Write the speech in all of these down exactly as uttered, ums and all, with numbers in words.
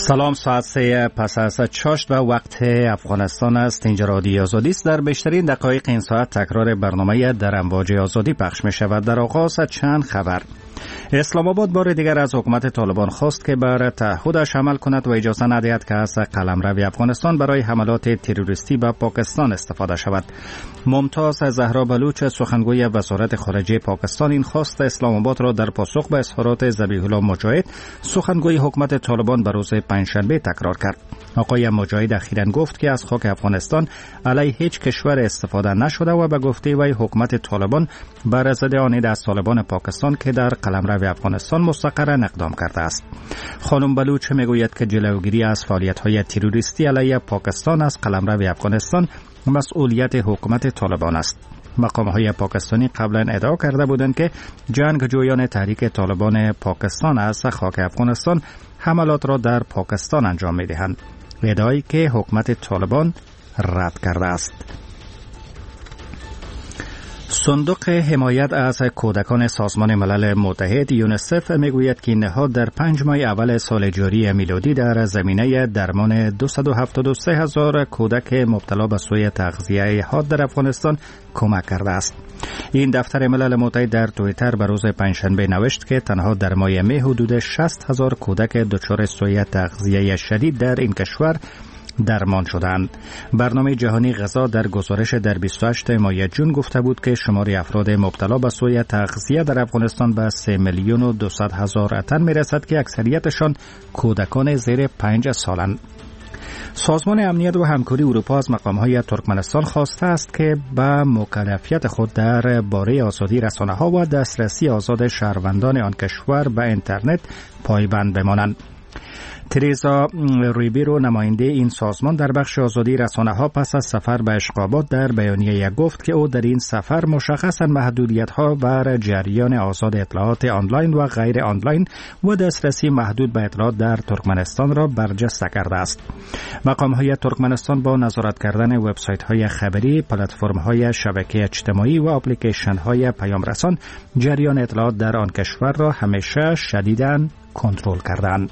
سلام، ساعت سه پس از چاشت و وقت افغانستان است. اینجا رادیو آزادی است. در بیشترین دقایق این ساعت تکرار برنامه در امواج آزادی پخش می شود. در آغاز چند خبر. اسلام آباد بار دیگر از حکومت طالبان خواست که بر تعهدش عمل کند و اجازه ندهد که از قلمرو افغانستان برای حملات تروریستی به پاکستان استفاده شود. ممتاز زهرا بلوچ، سخنگوی وزارت خارجه پاکستان، این خواست اسلام آباد را در پاسخ به اظهارات ذبیح الله مجاهد، سخنگوی حکومت طالبان، به روز پنجشنبه تکرار کرد. آقای مجاهد اخیراً گفت که از خاک افغانستان علیه هیچ کشور استفاده نشده و به گفته وی حکومت طالبان بر ضد آن از طالبان پاکستان که در قلمرو افغانستان مستقر اقدام کرده است. خانم بلوچ میگوید که جلوگیری از فعالیت‌های تروریستی علیه پاکستان از قلمرو افغانستان مسئولیت حکومت طالبان است. مقام‌های پاکستانی قبلا ادعا کرده بودند که جنگجویان تحریک طالبان پاکستان از خاک افغانستان حملات را در پاکستان انجام می‌دهند، ادعایی که حکومت طالبان رد کرده است. صندوق حمایت از کودکان سازمان ملل متحد یونیسف میگوید که این نهاد در پنج ماه اول سال جاری میلادی در زمینه درمان دویست و هفتاد و سه هزار کودک مبتلا به سوء تغذیه حاد در افغانستان کمک کرده است. این دفتر ملل متحد در توییتر به روز پنجشنبه نوشت که تنها در ماه مه حدود شصت هزار کودک دچار سوء تغذیه شدید در این کشور درمان شدند. برنامه جهانی غذا در گزارش در بیست و هشتم ماه جون گفته بود که شمار افراد مبتلا به سوء تغذیه در افغانستان به سه میلیون و دویست هزار تن میرسد که اکثریتشان کودکان زیر پنج سالند. سازمان امنیت و همکاری اروپا از مقام‌های ترکمنستان خواسته است که به مکلفیت خود در باره آزادی رسانه‌ها و دسترسی آزاد شهروندان آن کشور به اینترنت پایبند بمانند. تریزا ریبیرو، نماینده این سازمان در بخش آزادی رسانه‌ها، پس از سفر به اشقابات در بیانیه گفت که او در این سفر مشخصاً محدودیت‌ها بر جریان آزاد اطلاعات آنلاین و غیر آنلاین و دسترسی محدود به اطلاعات در ترکمنستان را برجسته کرده است. مقام‌های ترکمنستان با نظارت کردن وبسایت‌های خبری، پلتفرم‌های شبکه اجتماعی و اپلیکیشن‌های پیامرسان، جریان اطلاعات در آن کشور را همیشه شدیداً کنترل کردند.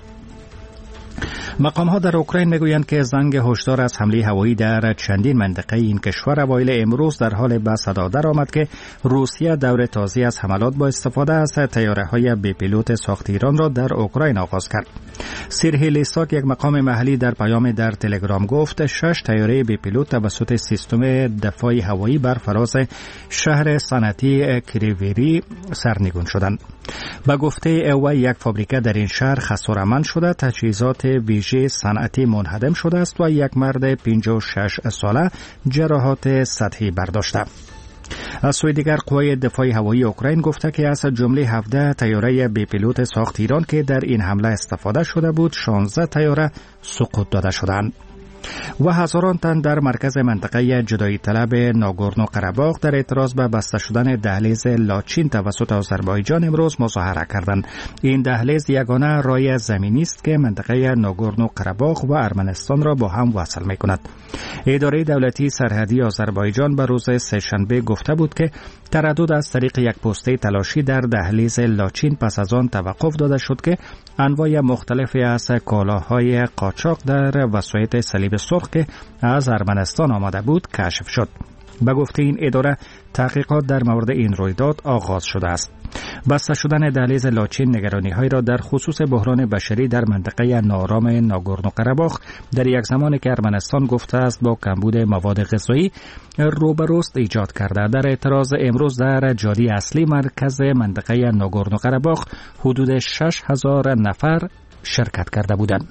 مقام ها در اوکراین میگویند که زنگ هشدار از حمله هوایی در چندین منطقه این کشور اوایل امروز در حال به صدا درآمد که روسیه دور تازه از حملات با استفاده از طیاره‌های بی پیلوت ساخت ایران را در اوکراین آغاز کرد. سیرهی لیساک، یک مقام محلی، در پیام در تلگرام گفت شش طیاره بی پیلوت توسط سیستم دفاع هوایی بر فراز شهر صنعتی کریویری سرنگون شدند. به گفته او، یک فابریکه در این شهر خساره‌مند شده، تجهیزات ویژه صنعتی منهدم شده است و یک مرد پنجاه و شش ساله جراحات سطحی برداشته. از سوی دیگر قوای دفاع هوایی اوکراین گفته که از جمله هفده طیاره بی پیلوت ساخت ایران که در این حمله استفاده شده بود، شانزده طیاره سقوط داده شدند. و هزاران تن در مرکز منطقه جدایی طلب ناگورنو قره‌باغ در اعتراض به بسته شدن دهلیز لاچین توسط آذربایجان امروز مظاهره کردند. این دهلیز یگانه راه زمینی است که منطقه ناگورنو قره‌باغ و ارمنستان را با هم وصل می‌کند. اداره دولتی سرحدی آذربایجان به روز سه‌شنبه گفته بود که تردد از طریق یک پسته تلاشی در دهلیز لاچین پس از آن توقف داده شد که انواع مختلفی از کالاهای قاچاق در وسایط صلیب سرخ که از ارمنستان آمده بود کشف شد. به گفته این اداره، تحقیقات در مورد این رویداد آغاز شده است. بسته شدن دهلیز لاچین نگرانی‌هایی را در خصوص بحران بشری در منطقه نارام ناگورنو قره‌باغ در یک زمانی که ارمنستان گفته است با کمبود مواد غذایی روبروست ایجاد کرده. در اعتراض امروز در جاده اصلی مرکز منطقه ناگورنو قره‌باغ حدود شش هزار نفر شرکت کرده بودند.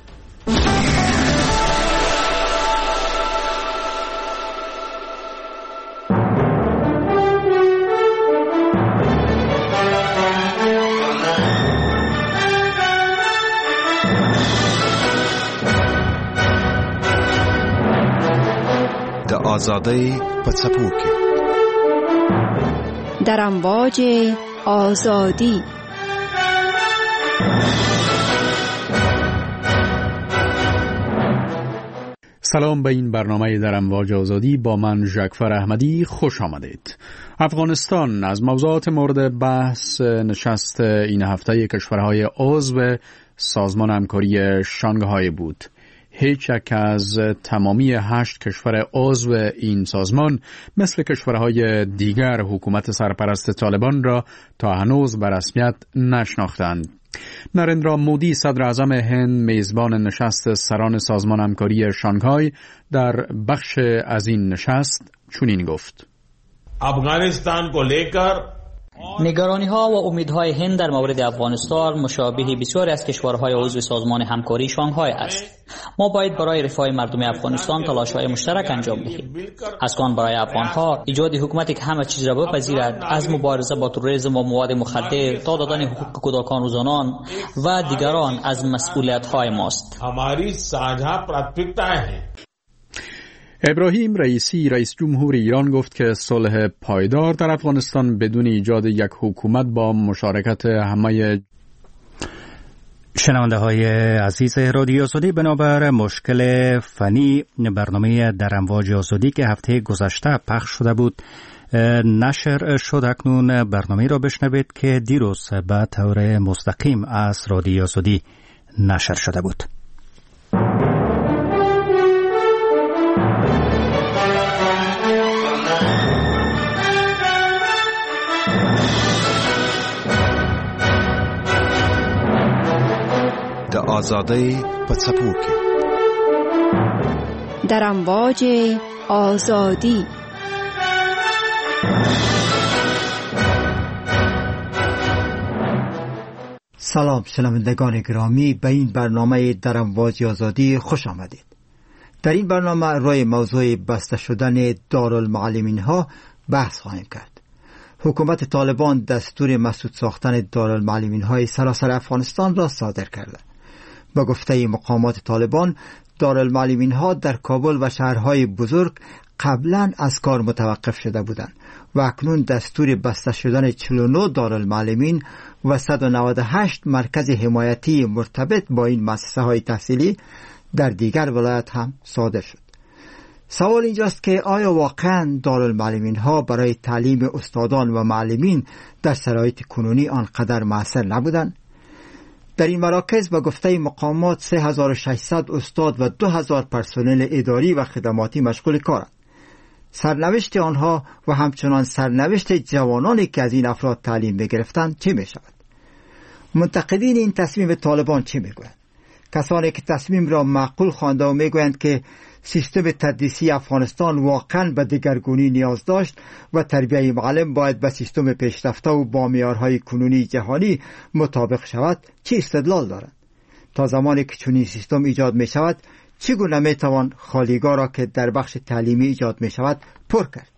آزادی پڅپو کې در امواج آزادی. سلام به این برنامه در امواج آزادی با من ژکفر احمدی، خوش آمدید. افغانستان از موضوعات مورد بحث نشست این هفته کشورهای عضو سازمان همکاری شانگهای بود. هیچ یک از تمامی هشت کشور عضو این سازمان مثل کشورهای دیگر حکومت سرپرست طالبان را تا هنوز به رسمیت نشناختند. نریندرا مودی صدر اعظم هند میزبان نشست سران سازمان همکاری شانگهای در بخش از این نشست چنین گفت: افغانستان کو لیکر نگرانی ها و امیدهای هند در مورد افغانستان مشابه بسیاری از کشورهای عضو سازمان همکاری شانگهای است. ما باید برای رفاه مردم افغانستان تلاش‌های مشترک انجام دهیم. از آن برای افغانها ایجاد حکومتی که همه چیز را بپذیرد، از مبارزه با تروریسم و مواد مخدر تا دادن حقوق کودکان و زنان و دیگران از مسئولیت‌های ماست. हमारी साझा प्राथमिकताएं हैं. ابراهیم رئیسی رئیس جمهور ایران گفت که صلح پایدار در افغانستان بدون ایجاد یک حکومت با مشارکت همه شنونده های عزیز رادیو آزادی، بنابر مشکل فنی برنامه در امواج آزادی که هفته گذشته پخش شده بود نشر شد. اکنون برنامه را بشنوید که دیروز به طور مستقیم از رادیو آزادی نشر شده بود. د آزادی په څپو کې در امواج آزادی. سلام شنوندگان گرامی، به این برنامه در امواج آزادی خوش آمدید. در این برنامه روی موضوع بسته شدن دارالمعلمین ها بحث خواهیم کرد. حکومت طالبان دستور مسدود ساختن دارالمعلمین های سراسر افغانستان را صادر کرده. با گفته مقامات طالبان، دارالمعلمین ها در کابل و شهرهای بزرگ قبلا از کار متوقف شده بودند و اکنون دستور بسته شدن چهل و نه دارالمعلمین و صد و نود و هشت مرکز حمایتی مرتبط با این مؤسسه های تحصیلی در دیگر ولایت هم صادر شد. سوال اینجاست که آیا واقعا دارالمعلمین ها برای تعلیم استادان و معلمین در شرایط کنونی آنقدر مؤثر نبودند؟ در این مراکز با گفته مقامات سه هزار و ششصد استاد و دو هزار پرسنل اداری و خدماتی مشغول کارند. سرنوشت آنها و همچنان سرنوشت جوانانی که از این افراد تعلیم بگرفتند چه می شود؟ منتقدین این تصمیم طالبان چه می گویند؟ کسانی که تصمیم را معقول خوانده و می گویند که سیستم تدریسی افغانستان واقعا به دگرگونی نیاز داشت و تربیه معلم باید به سیستم پیشرفته و با معیارهای کنونی جهانی مطابق شود چه استدلال دارند؟ تا زمانی که چنین سیستم ایجاد می شود چگونه می توان خالیگاه را که در بخش تعلیمی ایجاد می شود پر کرد؟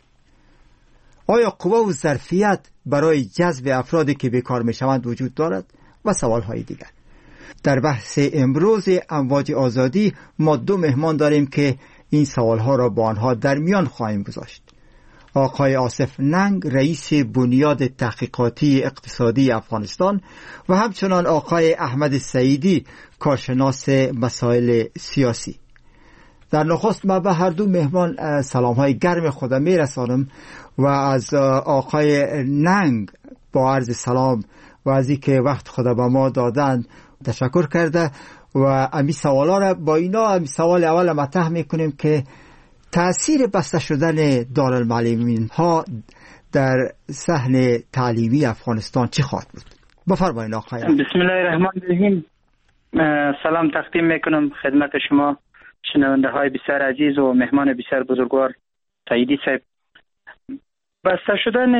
آیا قوه و ظرفیت برای جذب افرادی که بیکار می شوند وجود دارد؟ و سوالهای دیگر. در بحث امروز امواج آزادی ما دو مهمان داریم که این سوالها را با آنها در میان خواهیم گذاشت. آقای آصف ننگ، رئیس بنیاد تحقیقاتی اقتصادی افغانستان و همچنان آقای احمد سعیدی، کارشناس مسائل سیاسی. در نخست من به هر دو مهمان سلام‌های گرم خودم می‌رسانم و از آقای ننگ با عرض سلام و از اینکه وقت خود به ما دادند تشکر کرده و امی سوالا را با اینا امی سوال اول مطرح میکنیم که تأثیر بسته شدن دارالمعلمین ها در صحن تعلیمی افغانستان چی خواهد بود؟ بفرمایید آقای. بسم الله الرحمن الرحیم. سلام تقدیم میکنم خدمت شما شنونده های بسیار عزیز و مهمان بسیار بزرگوار سعیدی صاحب. بسته شدن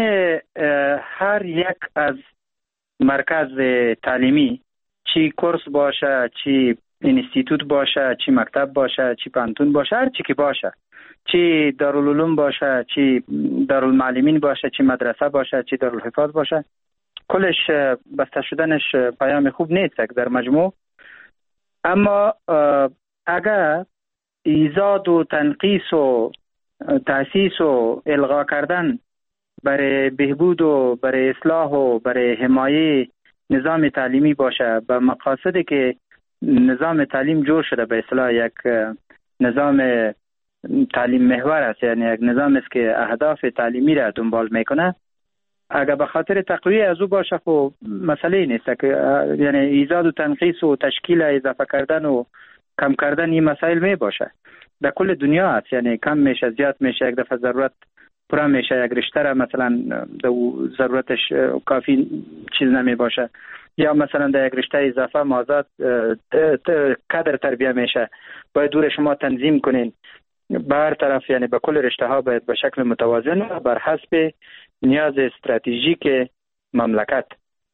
هر یک از مرکز تعلیمی، چی کورس باشه، چی اینستیتوت باشه، چی مکتب باشه، چی پانتون باشه، هر چی که باشه، چی دارالعلوم باشه، چی دارالمعلمین باشه، چی مدرسه باشه، چی دارالحفاظ باشه، کلش بسته شدنش پیام خوب نیست در مجموع. اما اگر ایجاد و تنقیص و تأسیس و الغا کردن برای بهبود و برای اصلاح و برای حمایه نظام تعلیمی باشه، به مقاصدی که نظام تعلیم جور شده به اصطلاح یک نظام تعلیم محور است، یعنی یک نظام است که اهداف تعلیمی را دنبال میکنه، اگر به خاطر تقویه از او باشه خب مسئله نیست که یعنی ایجاد و تنقیص و تشکیل اضافه کردن و کم کردن این مسائل می باشه. در کل دنیا هست، یعنی کم میشه زیاد میشه، یک دفعه ضرورت پورا میشه، یک رشته را مثلا ضرورتش کافی چیز نمی باشه، یا مثلا در یک رشته اضافه مازاد کادر تربیه میشه، باید دور شما تنظیم کنین به هر طرف، یعنی به کل رشته ها باید به شکل متوازن و بر حسب نیاز استراتژیک مملکت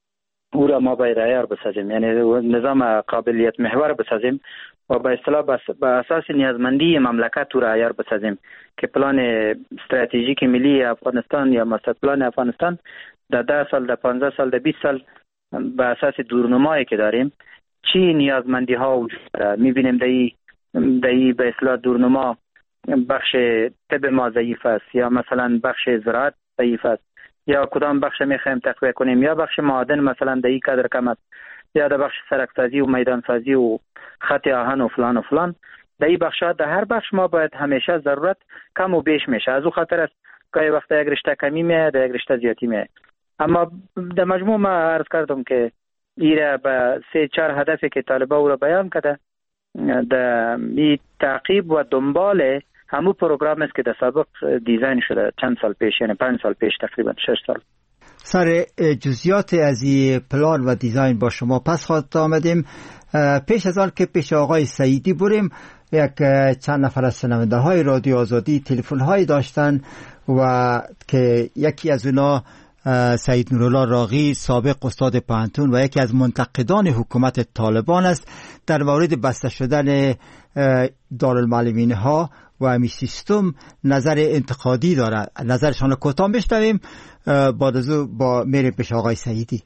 او را ما باید عیار بسازیم، یعنی نظام قابلیت محور بسازیم و به اصطلاح به اساس نیازمندی مملکت او را عیار بسازیم که پلان استراتژیک ملی افغانستان یا مستر پلان افغانستان در ده سال، در پانزده سال، در بیست سال به اساس دورنمایی که داریم چی نیازمندی ها وجود داره. میبینیم دایی دایی به اصطلاح دورنما بخش طب ما ضعیف است، یا مثلا بخش زراعت ضعیف است، یا کدام بخش میخوایم تقویه کنیم، یا بخش معادن مثلا دایی کادر کم است، یا در بخش سرکسازی و میدان سازی و خط آهن و فلان و فلان. در این بخش ها در هر بخش ما باید همیشه ضرورت کم و بیش میشه، از او خاطر است گاهی وقت یک رشته کمی میه در یک رشته زیادی میه. اما در مجموع ما عرض کردم که ایره به سه چهار هدفی که طالبا او را بیان کرده در این تعقیب و دنبال همون پروگرام است که در سابق دیزاین شده چند سال پیش، یعنی پنج سال پیش، تقریبا شش سال. سر جزئیات از این پلان و دیزاین با شما پس خواهد آمدیم. پیش از آن که پیش آقای سعیدی بریم، یک چند نفر از شنونده های رادیو آزادی تلفن هایی داشتن و که یکی از اونا سعید نورالله راغی، سابق استاد پانتون و یکی از منتقدان حکومت طالبان است، در مورد بسته شدن دارالمعلمین ها و امی سیستم نظر انتقادی دارد. نظرشان رو کوتاه بشنویم، بعد از او با میریم پیش آقای سعیدی.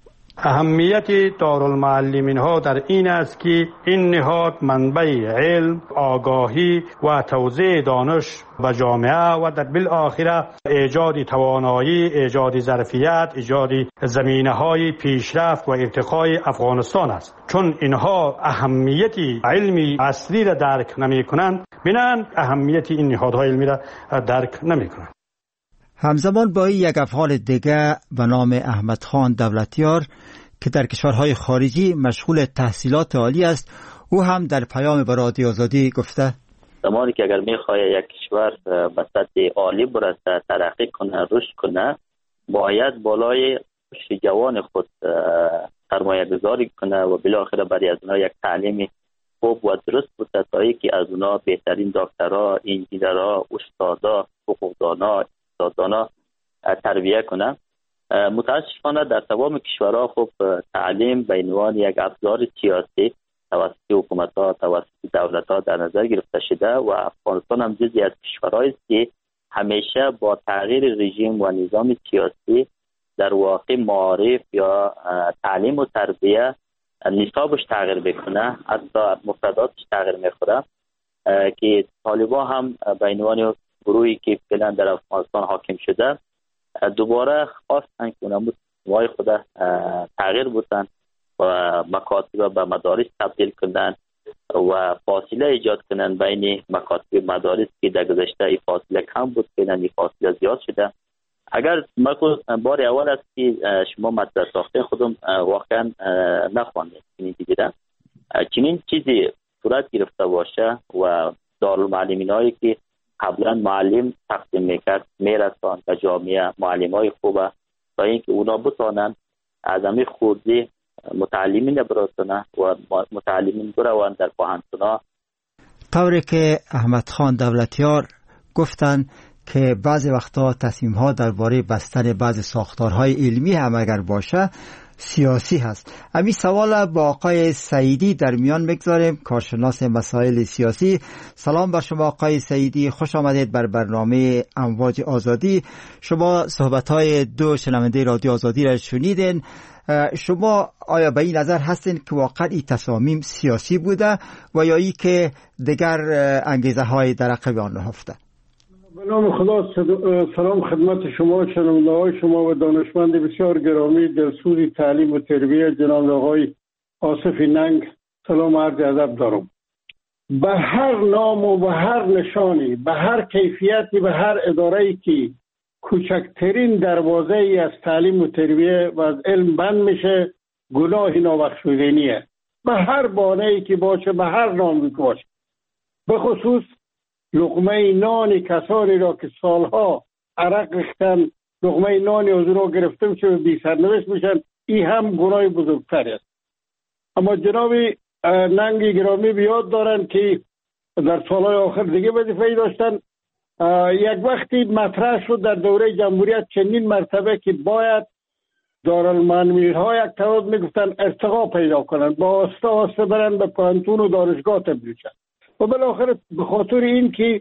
اهمیت دارالمعلمین ها در این است که این نهاد منبع علم، آگاهی و توزیع دانش به جامعه و در بالاخره ایجاد توانایی، ایجاد ظرفیت، ایجاد زمینه های پیشرفت و ارتقای افغانستان است. چون اینها اهمیت علمی اصلی را درک نمی کنند، بنابراین اهمیت این نهادهای علمی را درک نمی کنند. همزمان با یک افغان دیگه به نام احمد خان دولتیار که در کشورهای خارجی مشغول تحصیلات عالی است، او هم در پیام به رادیو آزادی گفته زمانی که اگر میخواد یک کشور به سطح عالی برسه، ترقی کنه، رشد کنه، باید بالای رشد جوان خود سرمایه گذاری کنه و بالاخره برای از اونها یک تعلیم خوب و درست بوده تا اینکه از اونها بهترین دکترها، انجینرها، استادا، حقوقدانا، اقتصاددانا تربیه کنه. متاسفانه در تمام کشورها خب تعلیم به عنوان یک ابزار سیاسی توسط حکومت‌ها، توسط دولت‌ها در نظر گرفته شده و افغانستان هم جزئی از کشورهایی است که همیشه با تغییر رژیم و نظام سیاسی در واقع معارف یا تعلیم و تربیه نصابش تغییر بکنه، حتی مفرداتش تغییر می‌خوره که طالبان هم به عنوان گروهی که فعلا در افغانستان حاکم شده دوباره خواستن که اونم وای خدا تغییر بودن و مکاتب به مدارس تبدیل کردن و فاصله ایجاد کردن بین مکاتب و مدارس که در گذشته این فاصله کم بود، فعلا این فاصله زیاد شده. اگر مرکز بار اول است که شما مطلب ساخته خودم واقعا نخوانده چنین دیدم چنین چیزی صورت گرفته باشه و دارالمعلمین هایی که قبلا معلم تقسیم میکرد میرسان به جامعه معلم های خوبه تا اینکه اونا بتانن از همین خوردی متعلمین برسانه و متعلمین بروان در پوهنتونا. طوری که احمد خان دولتیار گفتن که بعضی وقتا تصمیم ها درباره بستن بعضی ساختارهای علمی هم اگر باشه سیاسی هست. همین سوال با آقای سعیدی در میان بگذاریم، کارشناس مسائل سیاسی. سلام بر شما آقای سعیدی، خوش آمدید بر برنامه امواج آزادی. شما صحبت‌های دو شنونده رادیو آزادی را شنیدین. شما آیا به این نظر هستین که واقعا این تصامیم سیاسی بوده و یا ای که دیگر انگیزه های در عقب آن نهفته؟ به نام خدا سلام خدمت شما شنونده های شما و دانشمند بسیار گرامی دلسوزی تعلیم و تربیت جناب آقای آصف ننگ سلام عرض ادب دارم. به هر نام و به هر نشانی، به هر کیفیتی، به هر اداره‌ای که کوچکترین دروازه ای از تعلیم و تربیه و از علم بند میشه، گناه نابخشودنیه به هر بانه‌ای که باشه، به هر نامی که باشه. به خصوص لقمه نان کسانی را که سالها عرق ریختن، لقمه نانی از اونها گرفته میشه و بی سرنوشت میشن، این هم گناه بزرگتری است. اما جناب ننگ گرامی بیاد دارن که در سالهای آخر دیگه وظیفه‌ای داشتن. یک وقتی مطرح شد در دوره جمهوریت چنین مرتبه که باید دارالمعلمین‌ها یک تعداد میگفتن ارتقا پیدا کنن، با آسته آسته برن به پانتون و دانشگاه تبدیل شن. و بالاخره به خاطر این که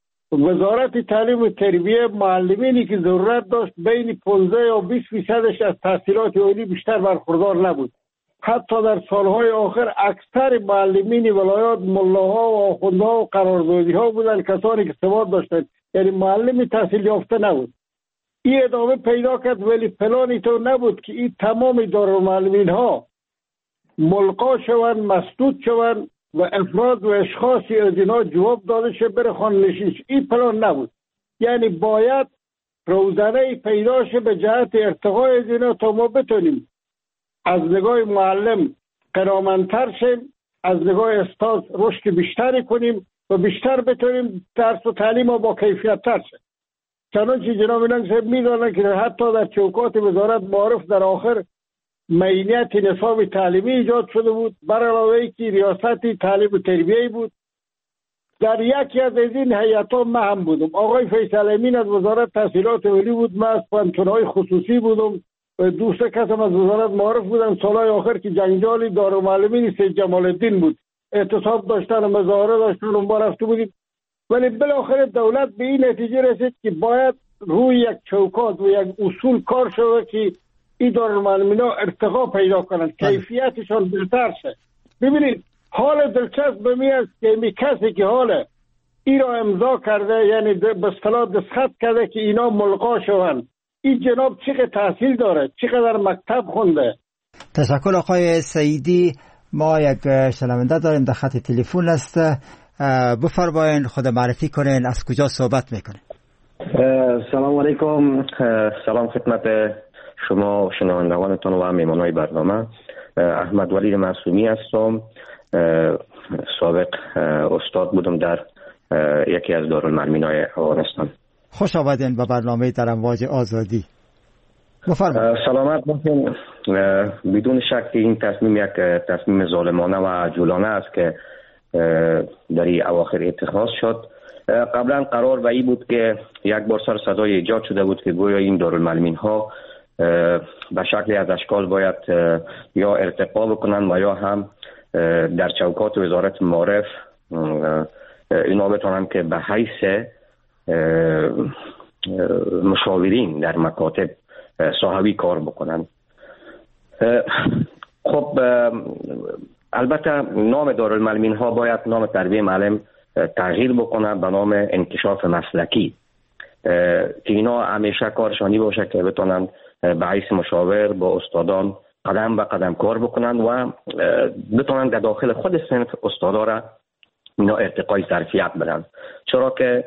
وزارت تعلیم و تربیه معلمینی که ضرورت داشت بین پانزده یا بیست فیصدش از تحصیلات عالی بیشتر برخوردار نبود. حتی در سالهای آخر اکثر معلمین ولایات ملاها و آخوندها و قراردادی‌ها بودن، کسانی که سواد داشتند، یعنی معلمی تحصیل یافته نبود. این ادامه پیدا کرد، ولی پلانی تو نبود که این تمام دارالمعلمین ها ملقا شوند، مسدود شوند و افراد و اشخاصی از اینا جواب داده شه بره خانه نشینش. این پلان نبود. یعنی باید روزانه پیدا شه به جهت ارتقای از اینا تا ما بتونیم از نگاه معلم قرامنتر شیم، از نگاه استاد رشد بیشتری کنیم و بیشتر بتونیم درس و تعلیم با کیفیت تر شیم. چنانچه جناب ننگ صاحب میدانند که حتی در چوکات وزارت معارف در آخر معینیت نصاب تعلیمی ایجاد شده بود، بر علاوه ای که ریاست تعلیم و تربیه بود. در یکی از این هیئت‌ها من هم بودم. آقای فیصل امین از وزارت تحصیلات عالی بود، من از پانتون‌های خصوصی بودم و دوست کسم از وزارت معارف بودن. سالهای آخر که جنجالی دارالمعلمین سید جمال الدین بود، اعتصاب داشتن و مظاهره داشتن و ما رفته بودیم. ولی بالاخره دولت به این نتیجه رسید که باید روی یک چوکات و یک اصول کار شود که این دارالمعلمین ها ارتقا پیدا کنند، کیفیتشان بهتر شه. ببینید حال دلچسب به می است که می کسی که حال این را امضا کرده، یعنی به اصطلاح دستخط کرده که اینا ملقا شوند، این جناب چقدر تحصیل داره، چقدر مکتب خونده. تشکر آقای سعیدی. ما یک شنونده داریم در خط تلفن است. بفرمایین خود معرفی کنین، از کجا صحبت میکنین؟ سلام علیکم. سلام خدمت شما شنوندگانتون و میهمانای برنامه. احمد ولی معصومی هستم. سابق استاد بودم در یکی از دارالمعلمین‌های افغانستان. خوش آمدین به برنامه در امواج آزادی. بفرمایید. سلامت باشین. بدون شک این تصمیم یک تصمیم ظالمانه و عجولانه است که در این اواخر اتخاذ شد. قبلا قرار به این بود که یک بار سر صدای ایجاد شده بود که گویا این دارالمعلمین ها به شکلی از اشکال باید یا ارتقا بکنن و یا هم در چوکات وزارت معارف اینا بتونن که به حیث مشاورین در مکاتب صاحبی کار بکنن. خب البته نام دارالمعلمین ها باید نام تربیه معلم تغییر بکنه به نام انکشاف مسلکی که اینا همیشه کارشانی باشه که بتونن به حیث مشاور با استادان قدم به قدم کار بکنن و بتونن در داخل خود صنف استادا را اینا ارتقای ظرفیت بدن. چرا که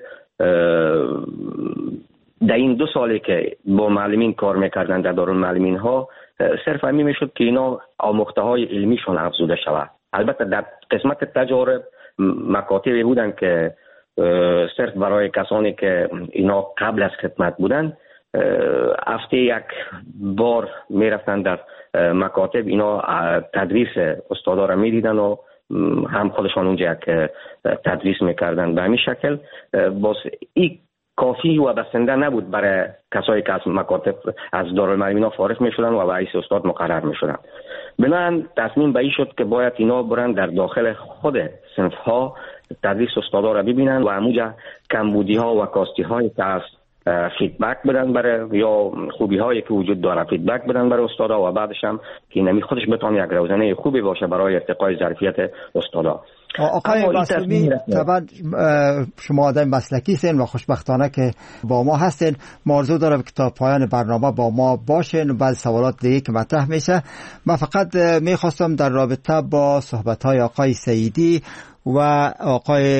در این دو سالی که با معلمین کار میکردن در دارالمعلمین ها صرف همین میشد که اینا آموخته های علمیشون افزوده شود. البته در قسمت تجارب مکاتبی بودن که صرف برای کسانی که اینا قبل از خدمت بودن هفته یک بار میرفتن در مکاتب، اینا تدریس استادا را میدیدن و هم خودشان اونجا یک تدریس میکردن. به همین شکل باز این کافی و بسنده نبود برای کسایی که از مکاتب از دارالمعلمین ها فارغ میشدن و به حیث استاد مقرر میشدن. بنابراین تصمیم به این شد که باید اینا برن در داخل خود صنف ها تدریس استادا را ببینن و همونجا کمبودی ها و کاستی های که از فیدبک بدن برای یا خوبی هایی که وجود داره فیدبک بدن برای استادا و بعدش هم که نمی خودش بتونه یک روزنه خوبی باشه برای ارتقای ظرفیت استادا. آقای معصومی، طبعا شما آدم مسلکی هستین و خوشبختانه که با ما هستین. موضوع دارم که تا پایان برنامه با ما باشین و بعد سوالات دیگه که مطرح میشه. من فقط میخواستم در رابطه با صحبت های آقای سعیدی و آقای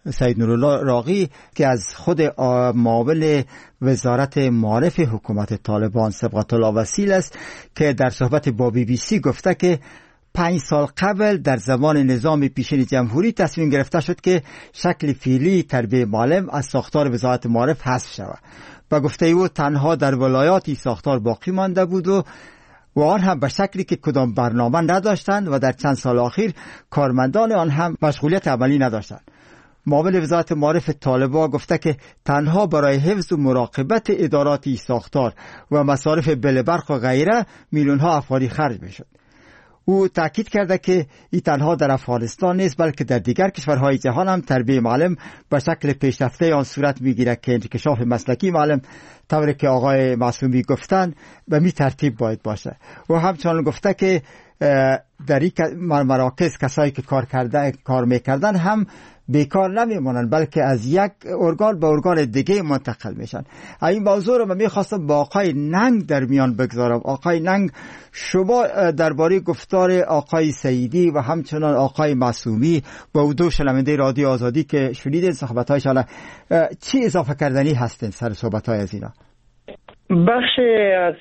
سید نورالله راقی که از خود معاون وزارت معارف حکومت طالبان سبقت الله وسیل است که در صحبت با بی بی سی گفته که پنج سال قبل در زمان نظام پیشین جمهوری تصمیم گرفته شد که شکل فعلی تربیه معلم از ساختار وزارت معارف حذف شود و گفته او تنها در ولایاتی ساختار باقی مانده بود و و آن هم به شکلی که کدام برنامه نداشتند و در چند سال اخیر کارمندان آن هم مشغولیت عملی نداشتند. معاون وزارت معارف طالبان گفته که تنها برای حفظ و مراقبت اداراتی ساختار و مصارف بل برق و غیره میلیون ها افغانی خرج میشد. او تاکید کرده که این تنها در افغانستان نیست بلکه در دیگر کشورهای جهان هم تربیه معلم به شکل پیشرفته آن صورت میگیرد که انکشاف مسلکی معلم طوری که آقای معصومی گفتن به می ترتیب باید باشه. و همچنان گفته که در این مراکز کسایی که کار کرده کار میکردن هم بیکار نمیمونن بلکه از یک ارگان به ارگان دیگه منتقل میشن. این موضوع رو من میخواستم با آقای ننگ در میان بگذارم. آقای ننگ، شما درباره گفتار آقای سیدی و همچنان آقای معصومی و دو شنونده رادیو آزادی که شنیدین صحبت‌هایشان چی اضافه کردنی هستین سر صحبت‌های از اینا؟ بخش از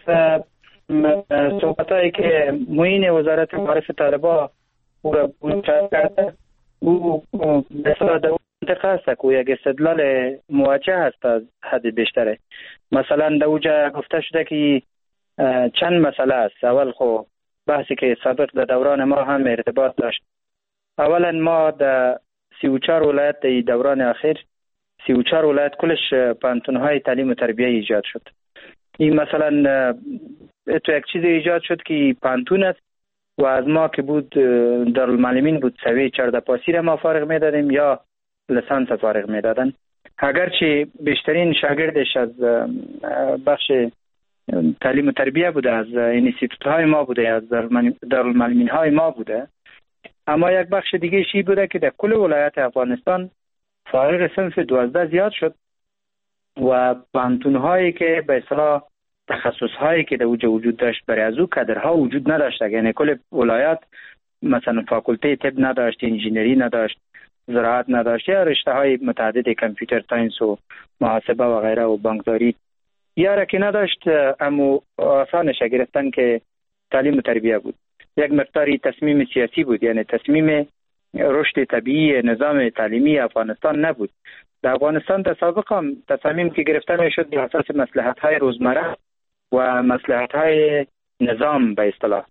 صحبت‌هایی که معین وزارت معارف طالبان او را کرده او مثلا در منطقه است که یک استدلال موجه است از حد بیشتره. مثلا در اوجا گفته شده که چند مسئله است. اول خو بحثی که سابق در دوران ما هم ارتباط داشت. اولا ما در سی و چهار ولایت در دوران اخیر سی و چهار ولایت کلش پانتون‌های تعلیم و تربیه ایجاد شد. این مثلا تو یک چیز ایجاد شد که پانتون است و از ما که بود دارالمعلمین بود سوی چهارده پاسی را ما فارغ میدادیم یا لسانس فارغ میدادن. اگرچه بیشترین شاگردش از بخش تعلیم و تربیه بوده، از اینستیتوت های ما بوده، از دارالمعلمین های ما بوده، اما یک بخش دیگه شی بوده که در کل ولایت افغانستان فارغ صنف دوازده زیاد شد و پانتون هایی که به اصطلاح تخصص هایی که در اوجه وجود داشت برای از او کادرها وجود نداشت. یعنی کل ولایت مثلا فاکولته طب نداشت، انجینری نداشت، زراعت نداشت، یا رشته های متعدد کامپیوتر ساینس و محاسبه و غیره و بانکداری یا را که نداشت، اما آسانش گرفتن که تعلیم و تربیه بود. یک مقداری تصمیم سیاسی بود، یعنی تصمیم رشد طبیعی نظام تعلیمی افغانستان نبود. در افغانستان در سابق هم تصمیم که گرفته میشد بر اساس مصلحت های روزمره و مصلحت های نظام به اصطلاح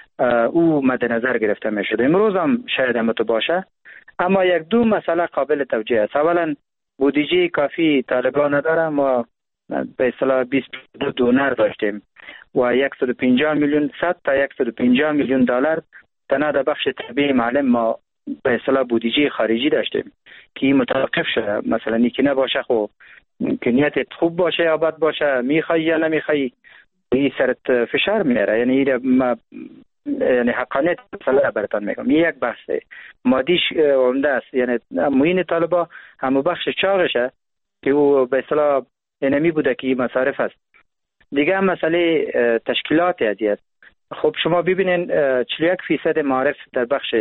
او مد نظر گرفته میشد. امروز هم شاید هم تو باشه، اما یک دو مسئله قابل توجیه است. اولا بودجه کافی طالبان نداره. ما به اصطلاح بیست و دو دونر داشتیم و صد و پنجاه میلیون صد تا صد و پنجاه میلیون دلار تنها در بخش تربیه معلم ما به اصطلاح بودجه خارجی داشتیم که متوقف شده. مثلا اینکه نباشه خو که نیتت خوب باشه یا بد باشه، میخوای یا نمیخوای، این سرت فشار میاره. یعنی ما یعنی حقانیت مسئله براتون میگم، این یک بحثه مادیش عمده است. یعنی معین طالبا همو بخش چاقشه که او به اصطلاح انمی بوده که مصارف است. دیگه هم مسئله تشکیلات ازی است. خب شما ببینین چهل و یک فیصد معارف در بخش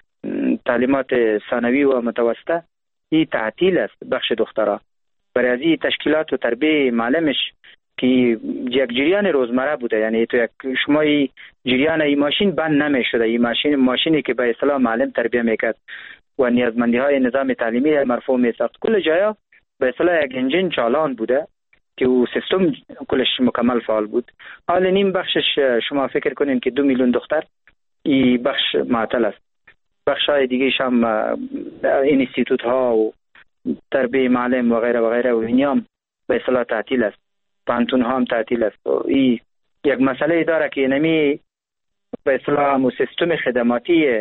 تعلیمات ثانوی و متوسطه این تعطیل است. بخش دخترها برای از این تشکیلات و تربیه معلمش که یک جریان روزمره بوده، یعنی تو یک شما این جریان این ماشین بند نمیشده. این ماشین ماشینی که به اصطلاح معلم تربیه میکرد و نیازمندی های نظام تعلیمی مرفوع میساخت، کل جایا به اصطلاح یک انجین چالان بوده که او سیستم کلش مکمل فعال بود. حالا نیم بخشش شما فکر کنین که دو میلیون دختر این بخش معطل است. بخش های دیگه هم اینستیتوت ها و تربیه معلم و غیره و غیره و اینیام به اصطلاح تعطیل است. پانتون ها هم تعطیل است. و این یک مسئله داره که نمی به اصطلاح سیستم خدماتی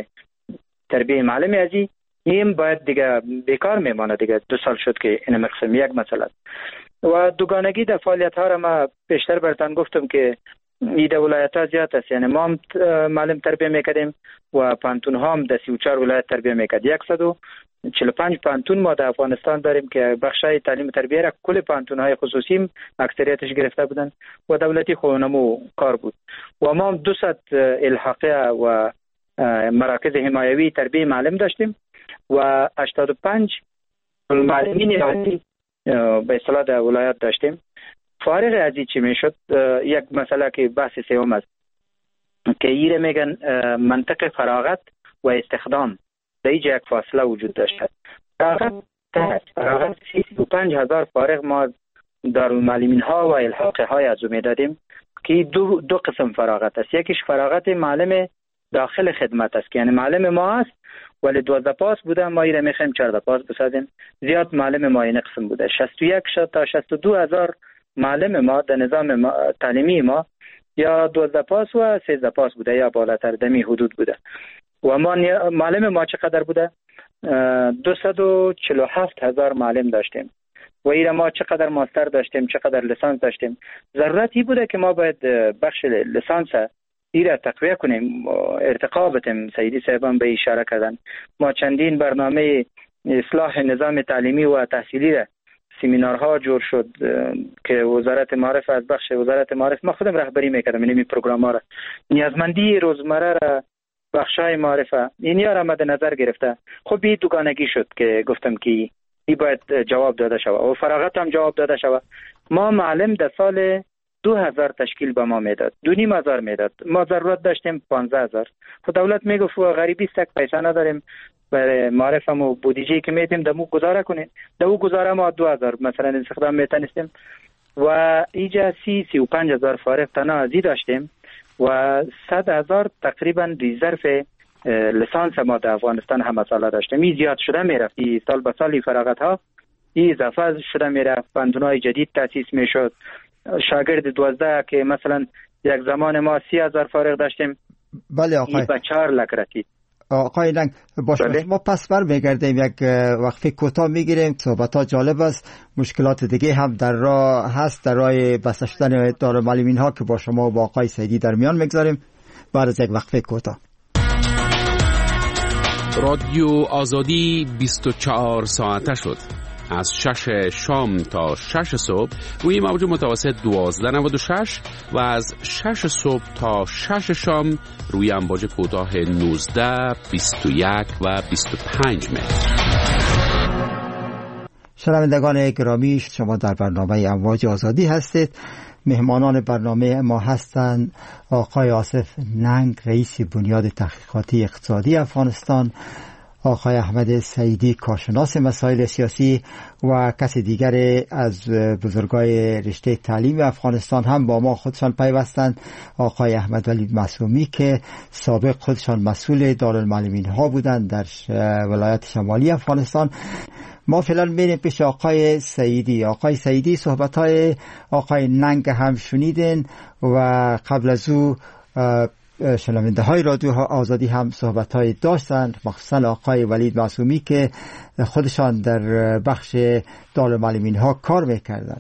تربیه معلم ازی این باید دیگه بیکار میمانه. دیگه دو سال شد که این مقسم یک مسئله است. و دوگانگی در فعالیت ها را ما بیشتر براتون گفتم که این در ولایت ها زیاد است. یعنی ما هم معلم تربیه میکردیم و پانتون ها هم در سی و چهار ولایت تربیه میکرد. صد و چهل و پنج پانتون ما در افغانستان داریم که بخشای تعلیم تربیه را کل پانتون های خصوصی اکثریتش گرفته بودن و دولتی خونمو کار بود. و ما هم دویست الحاقه و مراکز حمایوی تربیه معلم داشتیم و هشتاد و پنج معلمین عادی به اصطلاح در ولایت داشتیم. فارغ از این چی میشد، یک مسئله که بحث سوم است که ایره میگن منطق فراغت و استخدام، در اینجا یک فاصله وجود داشته. فراغت فراغت سی و پنج هزار فارغ ما دارالمعلمین ها و الحاقه های از میدادیم که دو, دو قسم فراغت است. یکیش فراغت معلم داخل خدمت است که یعنی معلم ما است ولی دوازده پاس بوده، ما ایره میخوایم چهارده پاس بسازیم. زیاد معلم ما این قسم بوده. شصت و یک تا شصت و دو هزار معلم ما در نظام ما تعلیمی ما یا دوازده پاس و سیزده پاس بوده یا بالاتر دمی حدود بوده. و ما معلم ما چقدر بوده؟ دویست و چهل و هفت هزار معلم داشتیم و ایره ما چقدر ماستر داشتیم، چقدر لیسانس داشتیم. ضرورتی بوده که ما باید بخش لیسانس ایره تقویه کنیم، ارتقا بدیم. سیدی صاحبان به اشاره کردن. ما چندین برنامه اصلاح نظام تعلیمی و تحصیلی را سمینارها جور شد که وزارت معارف از بخش وزارت معارف ما خودم رهبری میکردم این پروگرام ها را. نیازمندی روزمره را بخشای معارفه این را مد نظر گرفته. خب این دوگانگی شد که گفتم که این باید جواب داده شود و فراغت هم جواب داده شود. ما معلم در سال دو هزار تشکیل به ما میداد، دو نیم هزار میداد. ما ضرورت داشتیم پانزده هزار. خب دولت میگفت غریبی است، پیسه نداریم برای معرفم و بودجه‌ای که میدیم دمو گزاره کنید. دمو گزاره ما دو هزار مثلا استخدام میتونستیم و ایجا سی سی و پنج هزار فارغ تنازی داشتیم و صد هزار تقریبا ریزرو لیسانس ما در افغانستان هم مسئله داشتیم. این زیاد شده میرفت. این سال به سال فراغت ها این اضافه شده میرفت. بندونهای جدید تاسیس میشد. شاگرد دوازده که مثلا یک زمان ما سی هزار فارغ داشتیم، بله آقای این به چهار لک رسید. آقای ننگ باشه بله. ما پس بر میگردیم، یک وقفه کوتاه میگیریم. صحبت ها جالب است. مشکلات دیگه هم در راه هست، در راه بسته شدن دارالمعلمین ها که با شما و با آقای سیدی در میان میگذاریم بعد از یک وقفه کوتاه. رادیو آزادی بیست و چهار ساعته شد. از شش شام تا شش صبح روی موج متوسط دوازده نود و شش و از شش صبح تا شش شام روی امواج کوتاه نوزده، بیست و یک و بیست و پنج متر. شنوندگان گرامی، شما در برنامه امواج آزادی هستید. مهمانان برنامه ما هستند آقای آصف ننگ، رئیس بنیاد تحقیقاتی اقتصادی افغانستان، آقای احمد سعیدی، کارشناس مسائل سیاسی و کسی دیگر از بزرگای رشته تعلیم افغانستان هم با ما خودشان پیوستند. آقای احمد ولی معصومی که سابق خودشان مسئول دارالمعلمین ها بودند در ولایت شمالی افغانستان. ما فعلا میریم پیش آقای سعیدی. آقای سعیدی، صحبت های آقای ننگ هم شنیدین و قبل از او شنونده های رادیو آزادی هم صحبت های داشتند، مخصوصا آقای ولید معصومی که خودشان در بخش دارالمعلمین ها کار میکردن.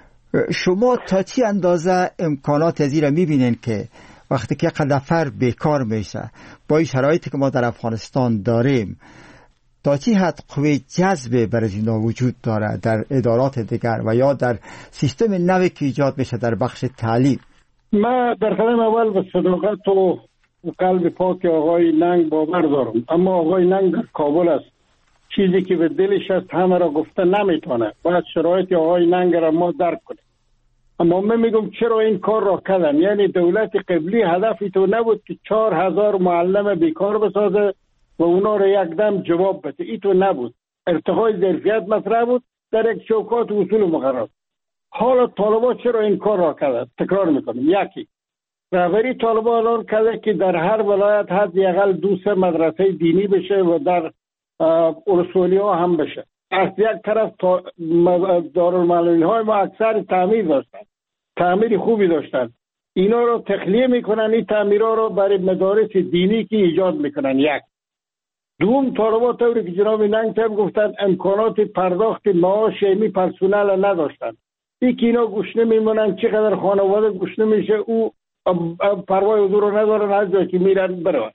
شما تا چی اندازه امکانات ازی را میبینین که وقتی که یک نفر بیکار میشه با این شرایطی که ما در افغانستان داریم، تا چی حد قوه جذب برای اینا وجود داره در ادارات دیگر و یا در سیستم نوی که ایجاد میشه در بخش تعلیم؟ ما در قدم اول به صداقت و قلب پاک آقای ننگ باور دارم، اما آقای ننگ در کابل است. چیزی که به دلش است همه را گفته نمیتونه. باید شرایط آقای ننگ را ما درک کنیم. اما من میگم چرا این کار را کردن؟ یعنی دولت قبلی هدفی تو نبود که چهار هزار معلم بیکار بسازه و اونا را یک دم جواب بده. ای تو نبود. ارتقای ظرفیت مطرح بود در یک چوکات اصول مقرر. حالا طالبان چرا این کار را کرده؟ تکرار میکنم. یکی، رهبری طالبان اعلان کرده که در هر ولایت حداقل دو سه مدرسه دینی بشه و در ولسوالی ها هم بشه. از یک طرف دارالمعلمین های ما اکثر تعمیر داشتن، تعمیر خوبی داشتن، اینا رو تخلیه میکنن، این تعمیرها رو برای مدارس دینی که ایجاد میکنن. یک دوم، طالبان طوری که جناب ننگ صاحب گفتن امکانات پرداخت معاش علمی پرسنل نداشتن. این که اینا گوشنه میمونن، چقدر خانواده گوشنه میشه او پروای حضور رو ندارن، هر جایی که میرن برون.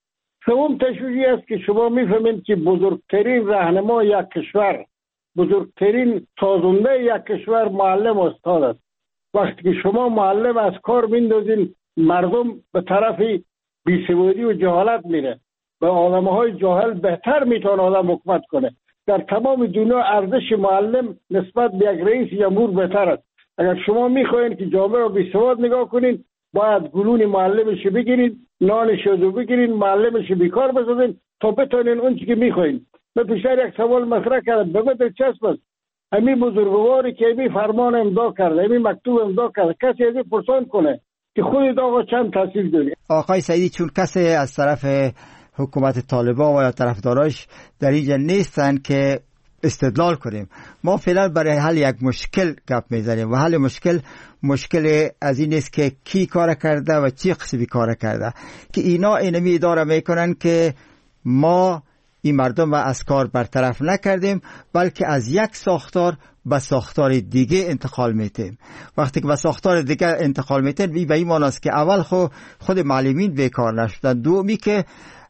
سوم تشویقی است که شما میفهمید که بزرگترین راهنما یک کشور، بزرگترین سازنده یک کشور معلم و استاد است. وقتی که شما معلم از کار میندازین، مردم به طرف بیسوادی و جهالت میره. به آدمهای جاهل بهتر میتونه آدم حکومت کنه. در تمام دنیا ارزش معلم نسبت به یک رئیس جمهور بهتر است. اگر شما میخواین که جامعه را بی سواد نگاه کنین، باید گلون معلمش بگیرید، نانش رو بگیرید، معلمش بیکار بسازین تا بتونین اون چی که میخواین. من پیشتر یک سوال مطرح کردم، به من دلچسب است همین بزرگواری که همین فرمان امضا کرده، همین مکتوب امضا کرده، کسی از این پرسان کنه که خودت آقا چند تحصیل داری؟ آقای سعیدی، چون کسی از طرف حکومت طالبان و یا طرفداراش در اینجا نیستن که استدلال کنیم، ما فعلا برای حل یک مشکل گپ میزنیم و حل مشکل مشکل از این است که کی کار کرده و چی قسمی کار کرده، که اینا اینمی اداره میکنن که ما این مردم از کار برطرف نکردیم، بلکه از یک ساختار به ساختار دیگه انتقال میتیم. وقتی که به ساختار دیگه انتقال میتیم به این معنی است که اول خو خود معلمین بیکار نشدن، دومی که